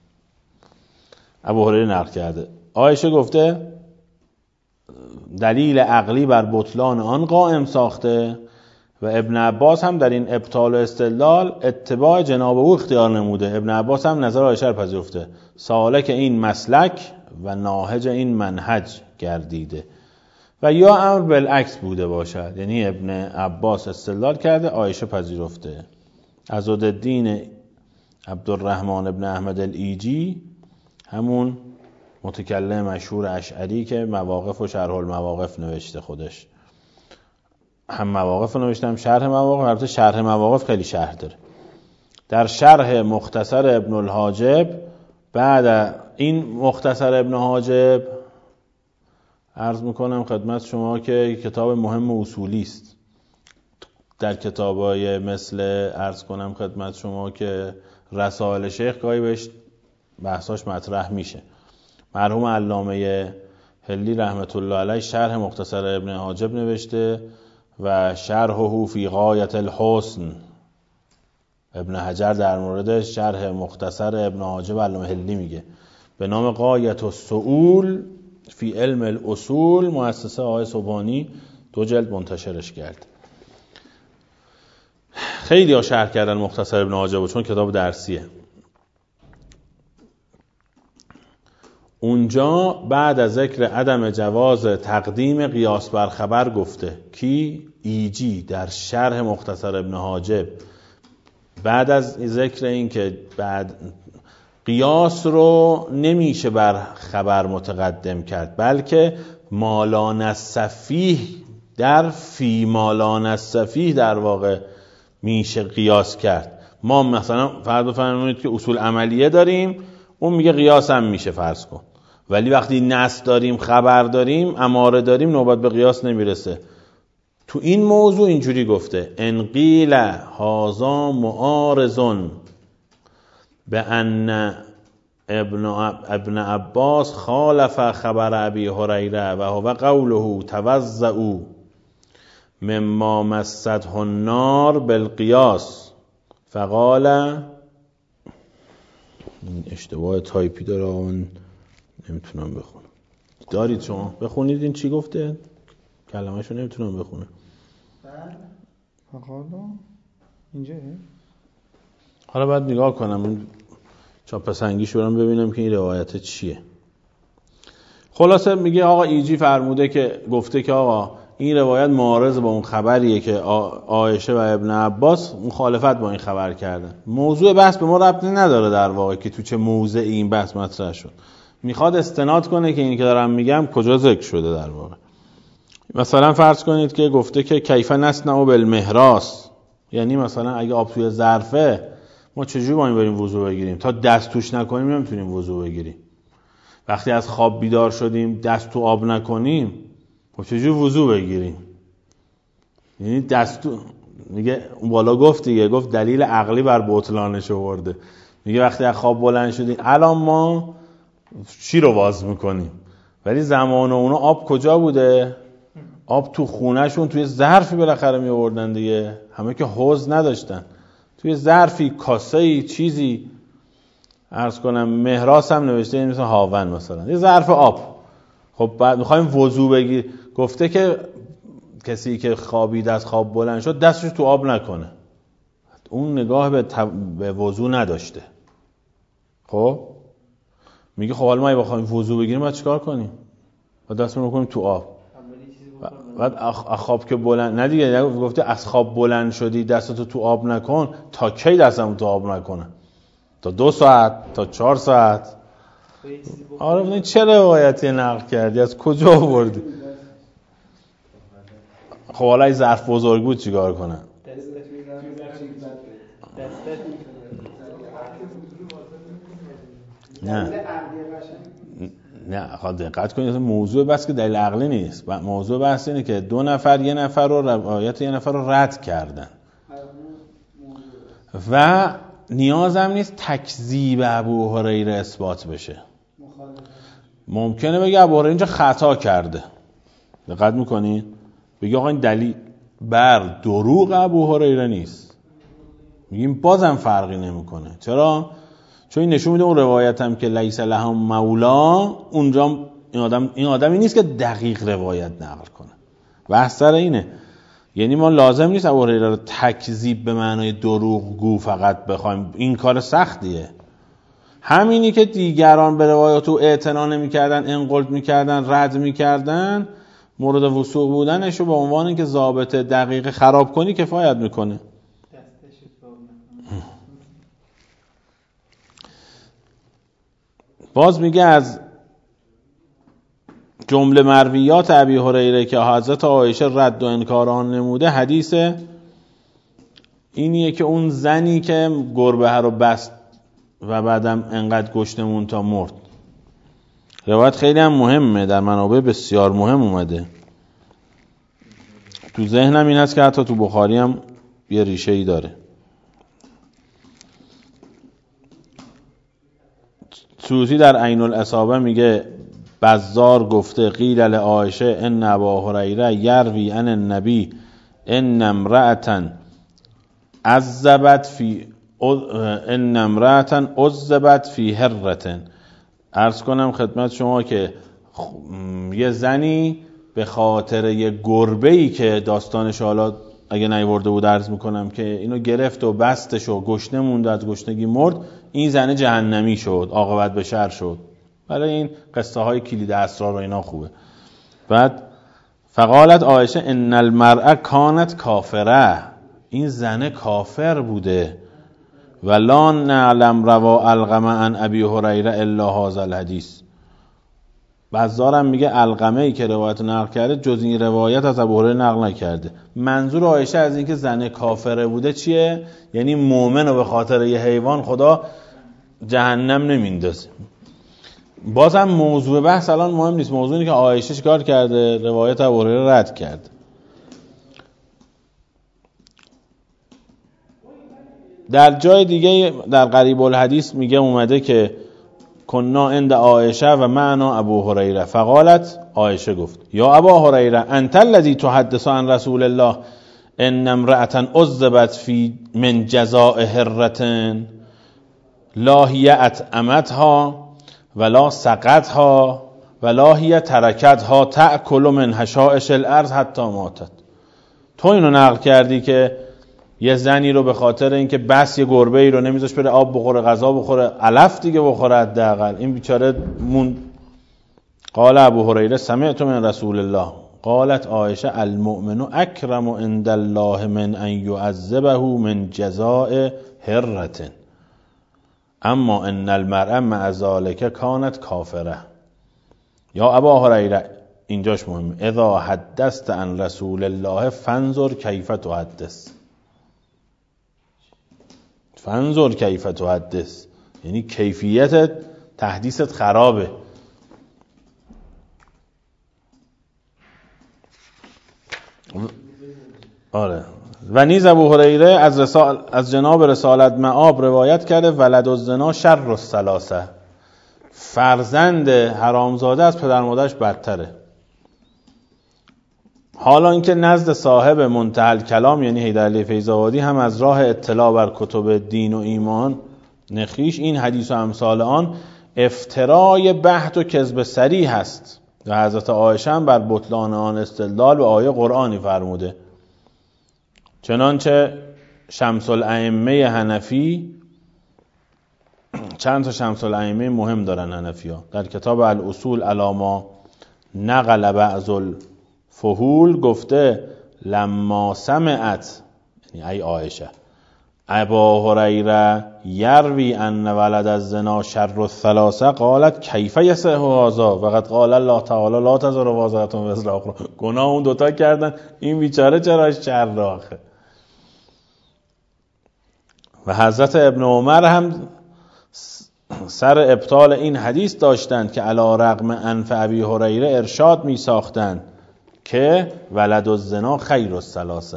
ابو هریره نقل کرده. عایشه گفته دلیل عقلی بر بطلان آن قائم ساخته و ابن عباس هم در این ابطال و استدلال اتباع جناب او اختیار نموده. ابن عباس هم نظر عایشه را پذیرفته، سالک این مسلک و ناهج این منهج گردیده. و یا امر بالعکس بوده باشد، یعنی ابن عباس استدلال کرده، عایشه پذیرفته. عضدالدین عبدالرحمن ابن احمد الایجی، همون متکلم مشهور اشعری که مواقف و شرح المواقف نوشته، خودش هم مواقف نوشته هم شرح مواقف. البته شرح مواقف خیلی شرح داره. در شرح مختصر ابن الحاجب، بعد این مختصر ابن حاجب عرض میکنم خدمت شما که کتاب مهم اصولی است. در کتابای مثل عرض کنم خدمت شما که رسائل شیخ گاهی بهش بحثاش مطرح میشه. مرحوم علامه هلی رحمت الله علیه شرح مختصر ابن حاجب نوشته و شرحه فی غایت الحسن. ابن حجر در مورد شرح مختصر ابن حاجب علامه حلی میگه به نام غایة السؤول فی علم الاصول، مؤسسه آقای سبحانی دو جلد منتشرش کرد. خیلی ها شرح کردن مختصر ابن حاجب چون کتاب درسیه. اونجا بعد از ذکر عدم جواز تقدیم قیاس بر خبر گفته کی؟ ایجی در شرح مختصر ابن حاجب بعد از ذکر این که بعد قیاس رو نمیشه بر خبر متقدم کرد، بلکه مالان الصفیح در فی مالان الصفیح در واقع میشه قیاس کرد. ما مثلا فرض بفرمایید که اصول عملیه داریم، اون میگه قیاس هم میشه فرض کن، ولی وقتی نص داریم، خبر داریم، اماره داریم، نوبت به قیاس نمیرسه. تو این موضوع اینجوری گفته ان قیل هذا معارض بان ابن ابن عباس خالف خبر ابی هریره و هو قوله توضؤوا مما مسته النار بالقیاس فقال، این اشتباه تایپی داره اون نمیتونم بخونم. دارید شما بخونید این چی گفته؟ کلمه‌شو نمیتونم بخونم. فقالا اینجا حالا باید نگاه کنم این چاپسنگیش برم ببینم که این روایت چیه. خلاصه میگه آقا ایجی فرموده که گفته که آقا این روایت معارض با اون خبریه که عایشه و ابن عباس مخالفت با این خبر کردن. موضوع بحث به ما ربطی نداره در واقع که تو چه موضعی این بحث مطرح شد. میخواد استناد کنه که این که دارم میگم کجا ذکر شده در واقع. مثلا فرض کنید که گفته که کیف نصنع بالمهراس، یعنی مثلا اگه آب توی ظرفه ما چجوری با این بریم وضو بگیریم؟ تا دست توش نکنیم نمیتونیم وضو بگیریم. وقتی از خواب بیدار شدیم دست تو آب نکنیم خب چجوری وضو بگیریم؟ یعنی دست تو میگه اون بالا گفت دیگه، گفت دلیل عقلی بر بطلانش آورده. میگه وقتی از خواب بلند شدیم الان ما چی رو باز میکنیم؟ ولی زمان اونا آب کجا بوده؟ آب تو خونهشون توی ظرفی بالاخره می آوردن دیگه، همه که حوض نداشتن، توی ظرفی، کاسه‌ای، چیزی. عرض کنم مهراس هم نوشته این مثلا هاون مثلا یه ظرف آب. خب بعد میخوایم وضو بگیر، گفته که کسی که خوابید از خواب بلند شد دستش تو آب نکنه. اون نگاه به, تب... به وضو نداشته. خب میگه خب حالا ما بخوایم وضو بگیریم باید چیکار کنیم؟ باید دستمون رو کنیم تو آب. بعد اخ خواب که بلند نه دیگه، گفته از خواب بلند شدی دستتو تو آب نکن. تا کی دستمو تو آب نکنه؟ تا دو ساعت، تا چهار ساعت. آره این چه روایتی نقل کردی؟ از کجا آوردی؟ خب حالا این ظرف بزرگ بود چیکار کنن؟ نه نه خواهد دقت کنید موضوع بس که دلیل عقلی نیست. موضوع بحث اینه که دو نفر یه نفر رو روایت یه نفر رو رد کردن و نیازم نیست تکذیب ابو هریره اثبات بشه. ممکنه بگه ابو هریره اینجا خطا کرده، دقت میکنید؟ بگه آقا این دلیل بر دروغ ابو هریره نیست، میگیم بازم فرقی نمیکنه. چرا؟ چون این نشون میده اون روایت هم که لیس لهم مولا، اونجا این آدم این آدمی نیست که دقیق روایت نقل کنه. بحث سر اینه. یعنی ما لازم نیست ابو هریره رو تکذیب به معنای دروغگو فقط بخوایم، این کار سختیه. همینی که دیگران به روایات او اعتنا نمی‌کردن، انقلت می‌کردن، رد می‌کردن، مورد وثوق بودنش رو به عنوان اینکه ضابط دقیق خراب کنی کفایت میکنه. باز میگه از جمله مرویات ابی هریره که حضرت عایشه رد و انکار آن نموده، حدیث اینیه که اون زنی که گربه رو بست و بعدم انقدر گشتمون تا مرد. روایت خیلی هم مهمه، در منابع بسیار مهم اومده. تو ذهنم این هست که حتی تو بخاری هم یه ریشه ای داره. سوسی در عین الاصابه میگه بزار گفته قیل لعایشه ان ابا هریره یروی عن النبی ان امرأة عذبت فی ان امرأة عذبت فی هرة. عرض کنم خدمت شما که یه زنی به خاطر یه گربه‌ای که داستانش حالا اگه نیورده بود عرض میکنم که اینو گرفت و بستش و گشنه موند، از گشنگی مرد، این زن جهنمی شد، عاقبت به شر شد. برای این قصه های کلید اسرار و اینا خوبه. بعد فقالت عایشه ان المرأة کانت کافره، این زن کافر بوده. ولا نعلم روا القمه عن ابی هریره الا هذا الحدیث. بزارم میگه القمه ای که روایت نقل کرده جز این روایت از ابو هریره نقل نکرده. منظور عایشه از اینکه زن کافره بوده چیه؟ یعنی مؤمن رو به خاطر یه حیوان خدا جهنم نمیندازه. بازم موضوع بحث الان مهم نیست. موضوع اینه که عایشه چیکار کرده؟ روایت ابو هریره رد کرد. در جای دیگه در غریب الحدیث میگه اومده که کنا عند عایشه و معنا ابو هریره فقالت، عایشه گفت یا ابا هریره انت الذی تحدث عن رسول الله ان امرأة عذبت فی من جزاء هرة لا هی اطعمتها ولا سقتها ولا هی ترکتها تأکل من حشائش الارض حتی ماتت. تو اینو نقل کردی که یه زنی رو به خاطر اینکه بس یه گربه ای رو نمیذاش بره آب بخوره، غذا بخوره، علف دیگه بخوره حداقل، این بیچاره مون. قال ابو هریره سمعت من رسول الله. قالت عایشه المؤمن اکرم عند الله من ان يعذبه من جزاء هرة اما ان المرأة مع ذلك کانت کافره. یا ابا هریره، اینجاش مهمه، اذا حدثت عن رسول الله فانظر کیف تحدث. فانظر کیف تحدث یعنی کیفیت تحدیثت خرابه. آره. و نیز ابو هریره از رسال از جناب رسالت مآب روایت کرده ولد الزنا شر الثلاثه، فرزند حرامزاده از پدر مادرش بدتره. حالا اینکه نزد صاحب منتهی الکلام یعنی حیدرعلی فیض‌آبادی هم از راه اطلاع بر کتب دین و ایمان نخیش این حدیث و امثال آن افترای بحت و کذب صریح هست و حضرت عایشه هم بر بطلان آن استدلال به آیه قرآنی فرموده. چنانچه شمس الائمه حنفی، چند تا شمس الائمه مهم دارن حنفی ها، در کتاب الاصول علاما نقل بعض الفحول گفته لما سمعت یعنی ای عایشه ابا هریره یروی ان ولد الزنا شر الثلاثه قالت کیف یصح هذا وقد قال الله تعالی لا تزر وازرة وزر اخرى. گناه اون دوتا کردن، این بیچاره چرا شر آخه. و حضرت ابن عمر هم سر ابطال این حدیث داشتند که علی رغم انف ابی هریره ارشاد می ساختند که ولد الزنا خیر الثلاثه.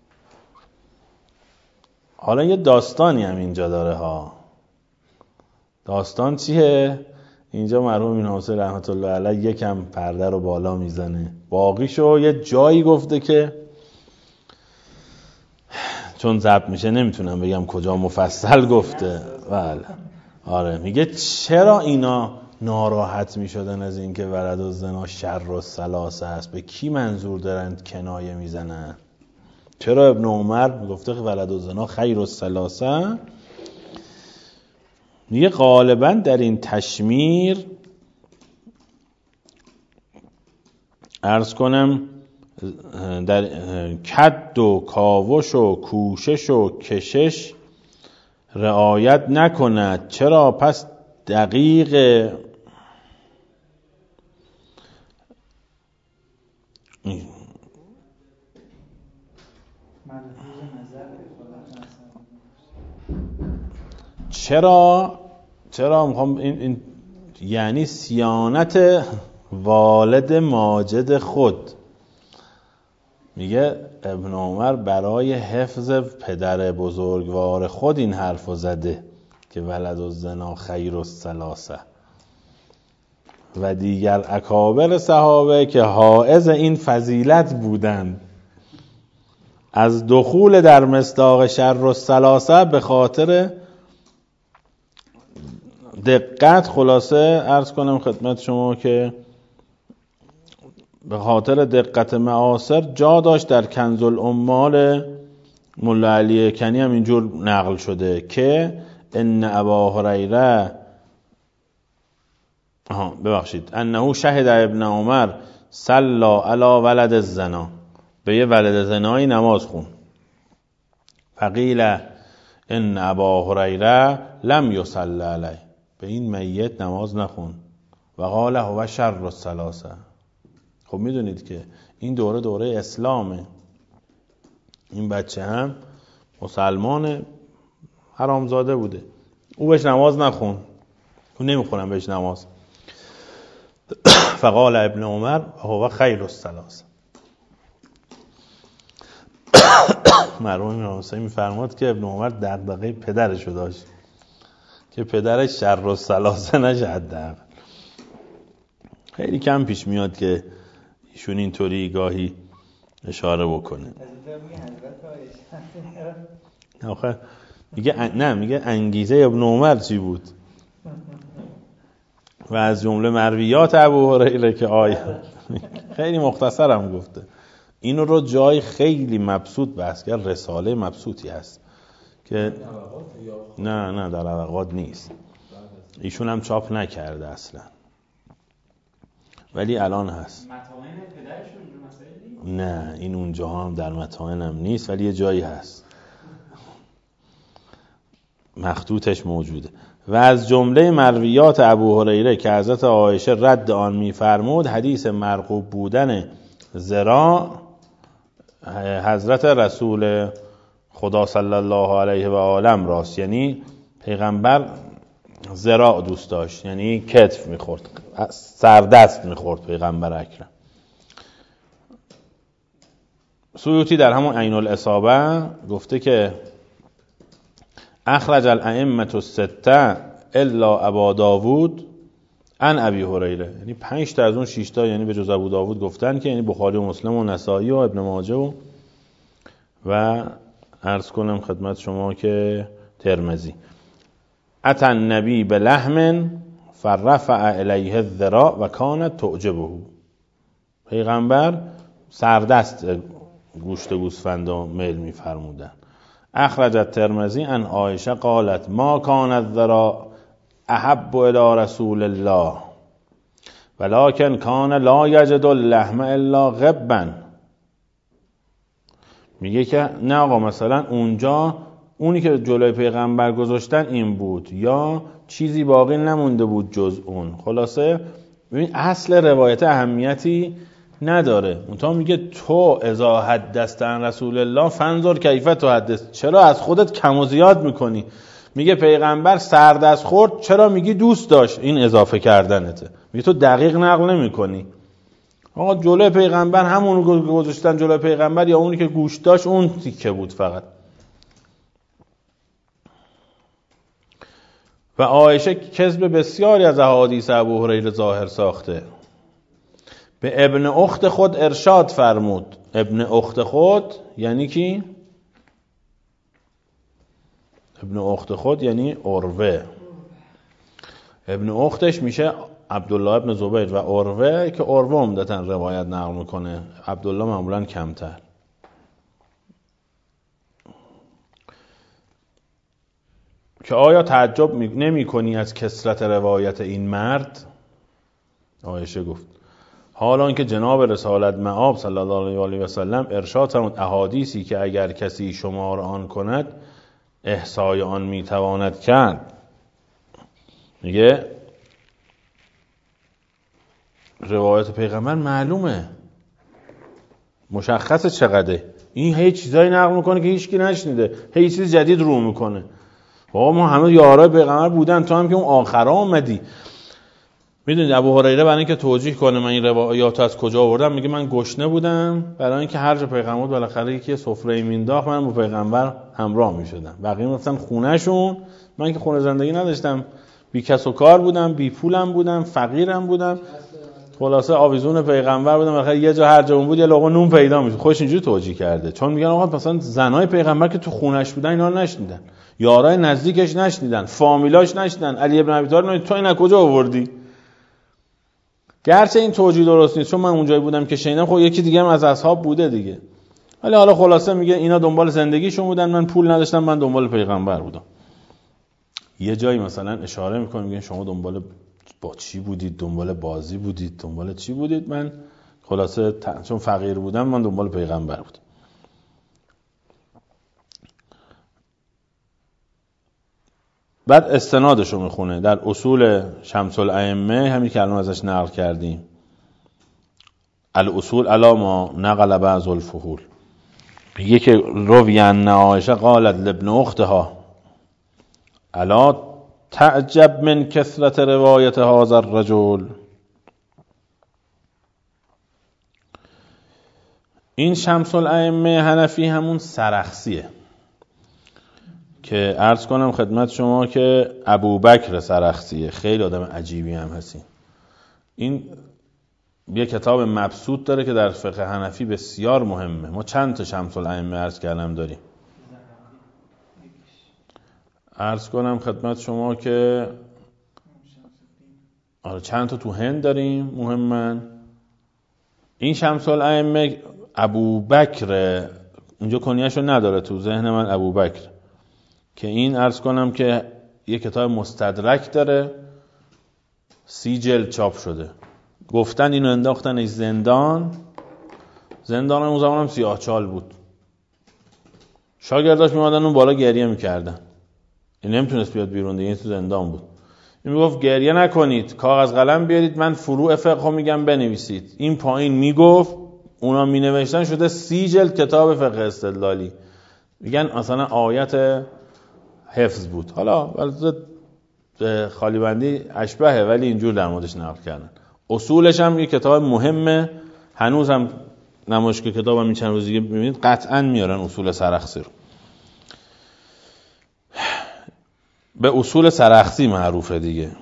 حالا یه داستانی هم اینجا داره ها. داستان چیه؟ اینجا مرحوم این حسین رحمت الله علیه یکم پرده رو بالا میزنه، باقیشو یه جایی گفته که چون ضبط میشه نمیتونم بگم کجا مفصل گفته. بله آره، میگه چرا اینا ناراحت میشدن از اینکه ولد الزنا شر الثلاثه است، به کی منظور دارند کنایه میزنن؟ چرا ابن عمر گفته که ولد الزنا خیر الثلاثه؟ میگه غالبا در این تشمیر عرض کنم در کد و کاوش و کوشش و کشش رعایت نکند. چرا؟ پس دقیق چرا چرا میخوام این, این یعنی صیانت والد ماجد خود. میگه ابن عمر برای حفظ پدر بزرگوار خود این حرفو زده که ولد الزنا خیر الثلاثه. و دیگر اکابر صحابه که حائز این فضیلت بودند از دخول در مصداق شر الثلاثه به خاطر دقت، خلاصه عرض کنم خدمت شما که به خاطر دقت معاصر جا داشت در کنز العمال مولا علی کنی هم اینجور نقل شده که ان ابا هریره آها ببخشید انه شهد ابن عمر صلی علی ولد الزنا، به یه ولد زنایی نماز خون. فقیل ان ابا هریره لم یصلی علیه، به این میت نماز نخون. و قال هو شر الثلاثه. خب میدونید که این دوره دوره اسلامه، این بچه هم مسلمان حرامزاده بوده، او بهش نماز نخون، او نمیخونم بهش نماز. فقال ابن عمر هو خیر الثلاثه. مرحوم امام حسین میفرماد که ابن عمر دغدغه پدرشو داشت که پدرش شر الثلاثه نشه. حداقل خیلی کم پیش میاد که ایشون اینطوری گاهی اشاره بکنه. آخه میگه نه، میگه انگیزه ابن عمر چی بود؟ و از جمله مرویات ابو هریره که آیه خیلی مختصرم گفته، اینو رو جای خیلی مبسوط بحث کرد، رساله مبسوطی هست که نه نه در طبقات نیست، ایشون هم چاپ نکرده اصلا، ولی الان هست. نه این اونجا هم در متاعن هم نیست، ولی یه جایی هست مخطوطش موجوده. و از جمله مرویات ابو هریره که حضرت عایشه رد آن می‌فرمود حدیث مرغوب بودن ذراع حضرت رسول خدا صلی الله علیه و آله راست، یعنی پیغمبر ذراع دوست داشت، یعنی کتف می‌خورد، سردست می‌خورد پیغمبر اکرم. سیوطی در همون عین الاصابه گفته که اخرج الائمه السته الا ابا داوود عن ابی هریره، یعنی پنج تا از اون شش تا یعنی به جز ابو داوود گفتن که یعنی بخاری و مسلم و نسائی و ابن ماجه و و عرض کنم خدمت شما که ترمذی. اتى النبی بلحم فرفع الیه الذراع و کانت تعجبه، پیغمبر سردست گوشت گوسفند و میل می‌فرمودن. اخرج الترمذی عن عایشه قالت ما کان الذراع احب الی رسول الله ولکن کان لا یجد اللحم الا غبا. میگه که نه آقا مثلا اونجا اونی که جلوی پیغمبر گذاشتن این بود یا چیزی باقی نمونده بود جز اون. خلاصه ببین اصل روایت اهمیتی نداره. اونتا میگه تو اذا حدثت عن رسول الله فانظر کیف تحدث، چرا از خودت کم و زیاد میکنی؟ میگه پیغمبر سردست خورد، چرا میگی دوست داشت؟ این اضافه کردنته. میگه تو دقیق نقل نمیکنی. آقا جلوی پیغمبر همون گذاشتن جلوی پیغمبر یا اونی که گوش داشت اون تیکه بود فقط. و عایشه کذب بسیاری از احادیث ابو هریره ظاهر ساخته. به ابن اخت خود ارشاد فرمود. ابن اخت خود یعنی کی؟ ابن اخت خود یعنی عروه. ابن اختش میشه عبدالله ابن زبیر و عروه که عروه عمدتاً روایت نقل میکنه، عبدالله معمولاً کمتر. که آیا تعجب نمی کنی از کثرت روایت این مرد؟ عایشه گفت حالان که جناب رسالت مآب صلی الله علیه و سلم ارشاد فرمود احادیثی که اگر کسی شمار آن کند احصای آن میتواند کرد. میگه روایت پیغمبر معلومه، مشخصه چقدره. این هی چیزایی نقل میکنه که هیچکی نشنیده، هی چیز جدید رو میکنه. بابا ما همه یارای پیغمبر بودن، تو هم که اون آخرا اومدی. میدونید ابو هریره برای اینکه توجیه کنه من این روایات از کجا آوردم، میگه من گشنه بودم، برای اینکه هر جا پیغمبر بالاخره یکی سفره مینداخت من با پیغمبر همراه میشدم. بقیه میرفتن خونهشون، من که خونه زندگی نداشتم، بی کس و کار بودم، بی پولم بودم، فقیرم بودم. خلاصه آویزون پیغمبر بودن، مثلا یه جا هر جا اون بود یه لقمه نون پیدا میشه. خودش اینجوری توجیه کرده، چون میگن آقا مثلا زنای پیغمبر که تو خونش بودن اینا رو نشنیدن، یارای نزدیکش نشنیدن، فامیلاش نشنیدن، علی ابن ابی طالب تو اینا کجا آوردی؟ گرچه این توجیه درست نیست، چون من اونجایی بودم که شنیدم، خب یکی دیگه هم از اصحاب بوده دیگه. ولی حالا خلاصه میگه اینا دنبال زندگیشون بودن، من پول نداشتم، من دنبال پیغمبر بودم. یه جایی مثلا اشاره میکنه میگه شما دنبال با چی بودید؟ دنبال بازی بودید؟ دنبال چی بودید؟ من خلاصه ت... چون فقیر بودم من دنبال پیغمبر بودم. بعد استنادشو میخونه در اصول شمس الائمه، همین که الان ازش نقل کردیم، الاصول علی ما نقل بعض الفحول، میگه که روی ان عایشه قالت لابن اختها الا تعجب من کثرت روایت هذا الرجل. این شمس الائمه حنفی همون سرخسیه که عرض کنم خدمت شما که ابوبکر سرخسیه، خیلی آدم عجیبی هم هستین. این یه کتاب مبسوط داره که در فقه حنفی بسیار مهمه. ما چند تا شمس الائمه عرض کردم داریم. عرض کنم خدمت شما که آره چند تا تو هند داریم مهمن. این شمس الائمه ابوبکر، اونجا کنیه‌شو نداره تو ذهن من، ابوبکر، که این عرض کنم که یه کتاب مستدرک داره، سی جلد چاپ شده. گفتن اینو انداختنش زندان، زندان اون زمان هم سیاه چال بود، شاگرداش میمادن اون بالا گریه میکردن، این نمیتونست بیاد بیرون دیگه، این تو زندان بود. این میگفت گریه نکنید، کاغذ قلم بیارید، من فروع فقه میگم بنویسید. این پایین میگفت، اونا مینوشتن، شده سی جلد کتاب فقه استدلالی. میگن اصلا آیت حفظ بود. حالا خالی بندی اشبهه، ولی اینجور در موردش نقل کردن. اصولش هم یه کتاب مهمه، هنوز هم نمایش که کتاب هم این چند روز دیگه ببینید قطعا میارن اصول سرخسی رو. به اصول سرخسی معروفه دیگه.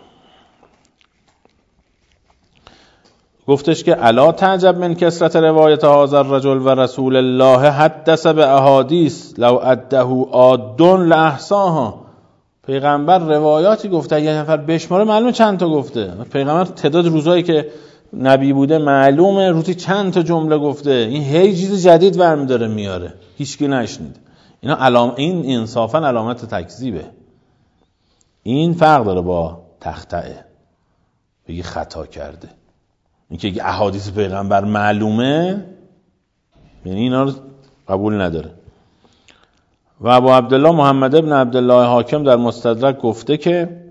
گفتش که الا تعجب من کثرت روایت هذا الرجل و رسول الله حدث به احادیث لو عده عاد لاحصاها. پیغمبر روایاتی گفته، یه نفر بشماره معلومه چند تا گفته. پیغمبر تعداد روزایی که نبی بوده معلومه، روزی چند تا جمله گفته. این هی چیز جدید برمی‌داره میاره، هیچکی نشنید. اینا علام این انصافا علامت تکذیبه. این فرق داره با تخطئه، بگی خطا کرده. اینکه که احادیث پیغمبر معلومه، یعنی اینا رو قبول نداره. و ابو عبدالله محمد ابن عبدالله حاکم در مستدرک گفته که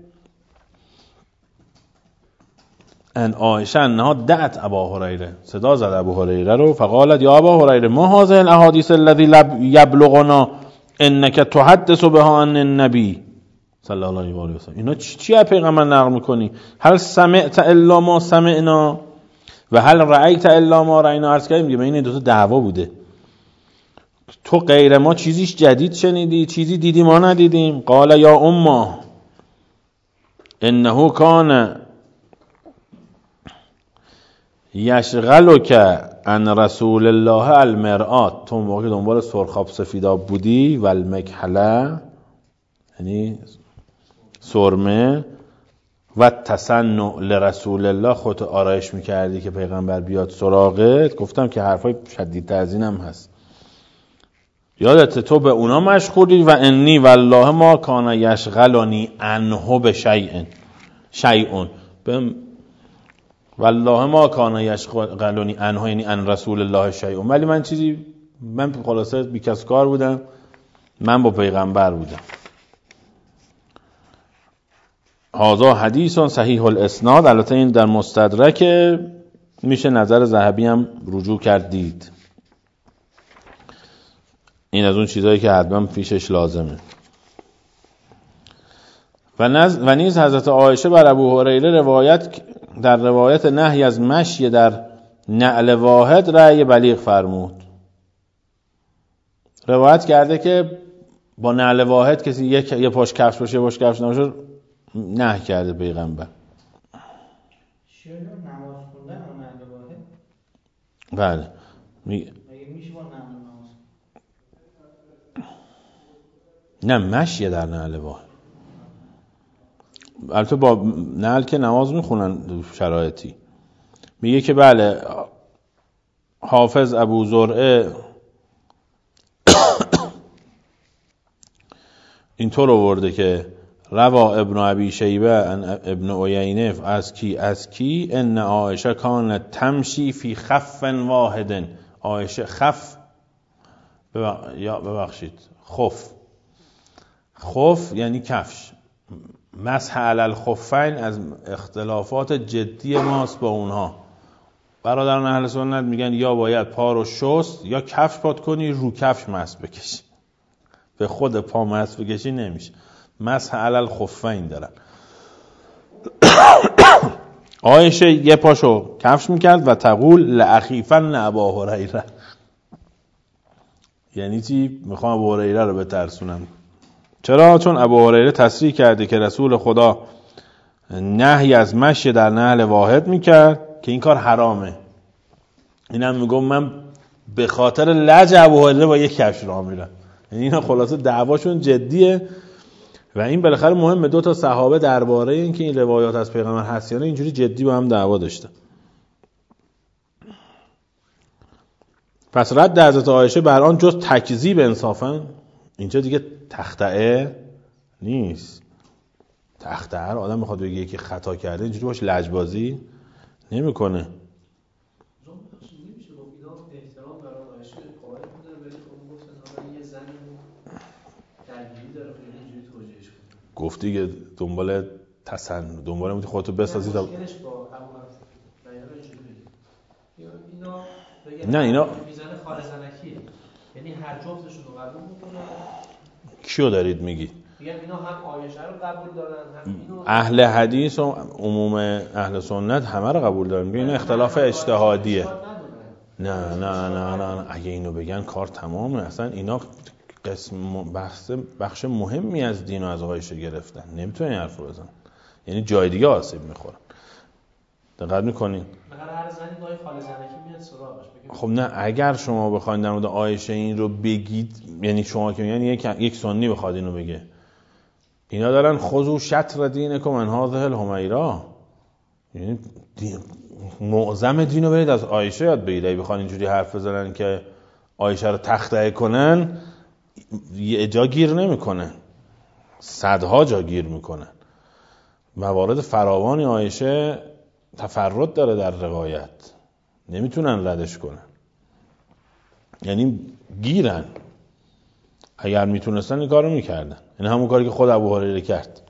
ان عایشه انها دعت ابا هریره، صدا زد ابو هریره رو، فقالت یا ابا هریره ما هذه الاحادیث الذی یبلغنا انک تحدث بها عن النبی صلی الله علیه و آله و سلم. اینا چی چی پیغمبر نقل میکنی؟ هل سمعت الا ما سمعنا و هل رأیت الا ما رأینا. عرض کردیم دیگه این دو تا دعوا بوده. تو غیر ما چیزیش جدید شنیدی، چیزی دیدی ما ندیدیم. قال یا اما انه کان یشغلک عن رسول الله المرآت. تو موقع دنبال سرخاب سفیداب بودی و المکحله یعنی سرمه و تسنع لرسول الله، خودت آرایش میکردی که پیغمبر بیاد سراغت. گفتم که حرفای شدیدتر از اینم هست. یادت تو به اونا مشغولی و انی والله ما کان یشغلنی عنه بشیء شیء به والله ما کان یشغلنی عنه یعنی عن رسول الله شیء. ولی من چیزی من خلاصه بیکس کار بودم، من با پیغمبر بودم. هذا حدیث صحیح الاسناد. البته این در مستدرک، میشه نظر ذهبی هم رجوع کردید. این از اون چیزایی که حتما پیشش لازمه. و نز و نیز حضرت عایشه بر ابو هریره روایت در روایت نهی از مشی در نعل واحد رأی بلیغ فرمود. روایت کرده که با نعل واحد کسی یک یه پاش کفش باشه یه پاش کفش نباشه نهی کرده پیغمبر. چرا نماز خوندن و بله می... میشه با نعل نماز نه مشیه در نعل واحد. البته با نعل که نماز میخونن شرایطی. میگه که بله حافظ ابو زرعه اینطور آورده که روا ابن ابی شیبه ابن عیینه از کی از کی ان عایشه کانت تمشی فی خف واحد. عایشه خف ببخ... یا ببخشید خف خف یعنی کفش. مسح علی الخفین از اختلافات جدی ماست با اونها. برادران اهل سنت میگن یا باید پا رو شست یا کفش پات کنی رو کفش مسح بکشی. به خود پا مسح بکشی نمیشه. مسح علی الخفین دارن. عایشه یه پاشو کفش میکرد و تقول لأخیفن ابا هریره. یعنی چی؟ میخوام ابو هریره رو بترسونم. چرا؟ چون ابو هریره تصریح کرده که رسول خدا نهی از مشی در نعل واحد میکرد که این کار حرامه. اینم میگم من به خاطر لج ابو هریره با یک کفش راه میرم. یعنی اینا خلاصه دعواشون جدیه و این بالاخره مهمه. دو تا صحابه درباره این که این روایات از پیغمبر هست یا نه اینجوری جدی با هم دعوا داشتن. پس رد حضرت عایشه بر آن جز تکذیب انصافا، اینجا دیگه تخطئه نیست. تخطئه رو آدم میخواد بگه یکی خطا کرده اینجوری باشه لجبازی نمیکنه. گفتی که دنبال تسن دنبال میگی خودتو بسازی تا نه اینا میزنه خالصانکیه، یعنی هر جفتشون رو قبول میکنه. کیو دارید میگی؟ میگن اینا هم عایشه رو قبول دارن هم اینو. اهل حدیث و عموم اهل سنت همه رو قبول دارن. میگن این اختلاف اجتهادیه. نه نه نه نه اگه اینو بگن کار تمامه. اصلا اینا قسم بحث بخش مهمی از دین و از عایشه گرفتن. نمیتونن این حرفو بزنن. یعنی جای دیگه آسیب میخورن. دقت میکنین؟ مثلا هر زنی دای خاله زنکی میاد سراغش. خب نه اگر شما بخواید در مورد عایشه این رو بگید، یعنی شما که میگن یک یک سنی بخواد اینو بگه، اینا دارن خذوا شطر دینکم من هذه الحمیرا، یعنی دین معظم دینو برید از عایشه یاد بگیرید. اگه بخوان اینجوری حرف بزنن که عایشه رو تخطئه کنن، یه جا گیر نمیکنن، صدها جا گیر میکنن. موارد فراوانی عایشه تفرد داره در روایت، نمیتونن ردش کنن، یعنی گیرن. اگر میتونستن این کارو میکردن. این همون کاری که خود ابو هریره کرد،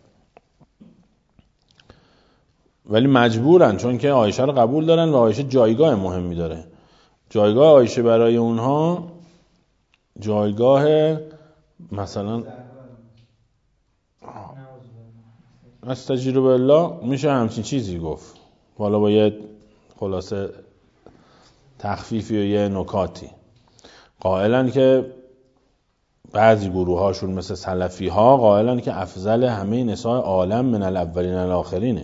ولی مجبورن چون که عایشه رو قبول دارن و عایشه جایگاه مهمی داره. جایگاه عایشه برای اونها جایگاه مثلا استجیروا بالله میشه همچین چیزی گفت، والا با یه خلاصه تخفیفی و یه نکاتی. قائلن که بعضی گروه هاشون مثل سلفی ها قائلن که افضل همه نساء عالم من الاولین الاخرینه،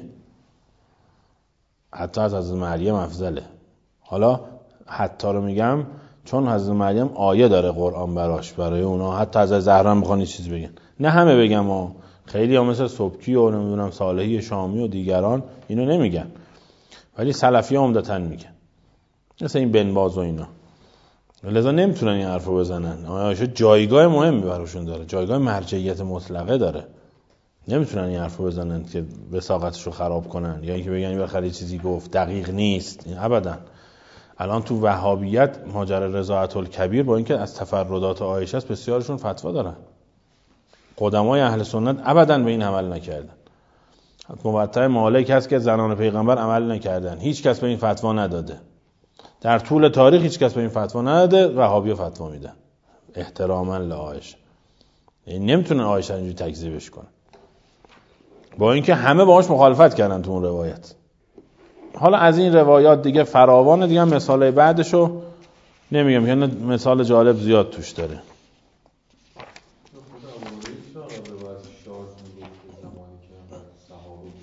حتی از حضرت مریم افضله. حالا حتی رو میگم چون حضرت مریم آیه داره قرآن براش، برای اونا حتی از زهرا هم بخوان چیز بگن، نه همه بگم ها. خیلی ها مثل سبکی و نمیدونم صالحی شامی و دیگران اینو نمیگن، ولی سلفی ها عمدتاً میگن، مثل این بن باز و اینا. لذا نمیتونن این حرفو بزنن. عایشه جایگاه مهمی براشون داره، جایگاه مرجعیت مطلقه داره. نمیتونن این حرفو بزنن که وساقتشو خراب کنن یا اینکه بگن بالاخره چیزی گفت دقیق نیست. این ابدا. الان تو وهابیت ماجرا رضاعت الکبیر با اینکه از تفردات عایشه است بسیارشون فتوا دارن. قدمای اهل سنت ابدا به این عمل نکردن. موطأ مالک هست که زنان پیغمبر عمل نکردن، هیچ کس به این فتوا نداده. در طول تاریخ هیچ کس به این فتوا نداده، وهابی‌ها فتوا میدن احتراما لعایشه. یعنی نمیتونه عایشه اینجوری تکذیبش کنه، با اینکه همه باهاش مخالفت کردن تو اون روایت. حالا از این روایات دیگه فراوانه دیگه، مثالای بعدشو نمیگم که مثال جالب زیاد توش داره.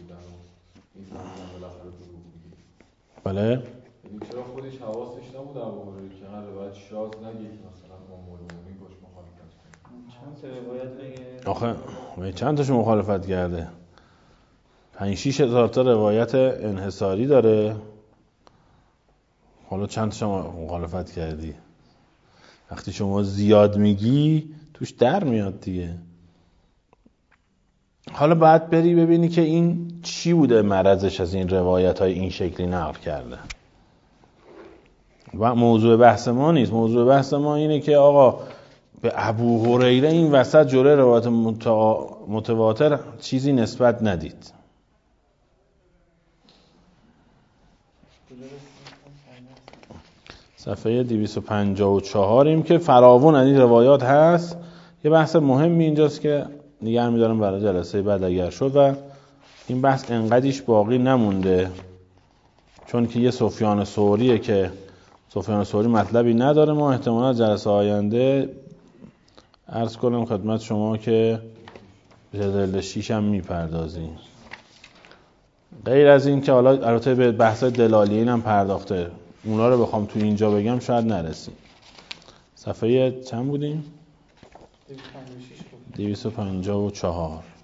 بله. چرا خودش حواسش نبود شاز نگه که مثلا امور عمومی باش مخالفت کنه. چند تا روایت بگه؟ آخه چند تاشو مخالفت کرده؟ پنج شیش هزار تا روایت انحصاری داره. حالا چند تاشو مخالفت کردی؟ وقتی شما زیاد میگی توش در میاد دیگه. حالا باید بری ببینی که این چی بوده مرضش از این روایت های این شکلی نقل کرده. و موضوع بحث ما نیست. موضوع بحث ما اینه که آقا به ابو هریره این وسط جلوی روایت متواتر چیزی نسبت ندید. صفحه دویست و پنجاه و چهار ایم که فراوون از این روایات هست. یه بحث مهمی اینجاست که نگه می‌دارم برای جلسه بعد اگر شد، و این بحث انقدیش باقی نمونده چون که یه سفیان ثوریه که سفیان ثوری مطلبی نداره. ما احتمالا جلسه آینده عرض کنم خدمت شما که به جلد شیش هم میپردازیم. غیر از این که حالا البته به بحث دلالیه این هم پرداخته، اونا رو بخوام تو اینجا بگم شاید نرسیم. صفحه چند بودیم؟ دویست و پنجاه و چهار.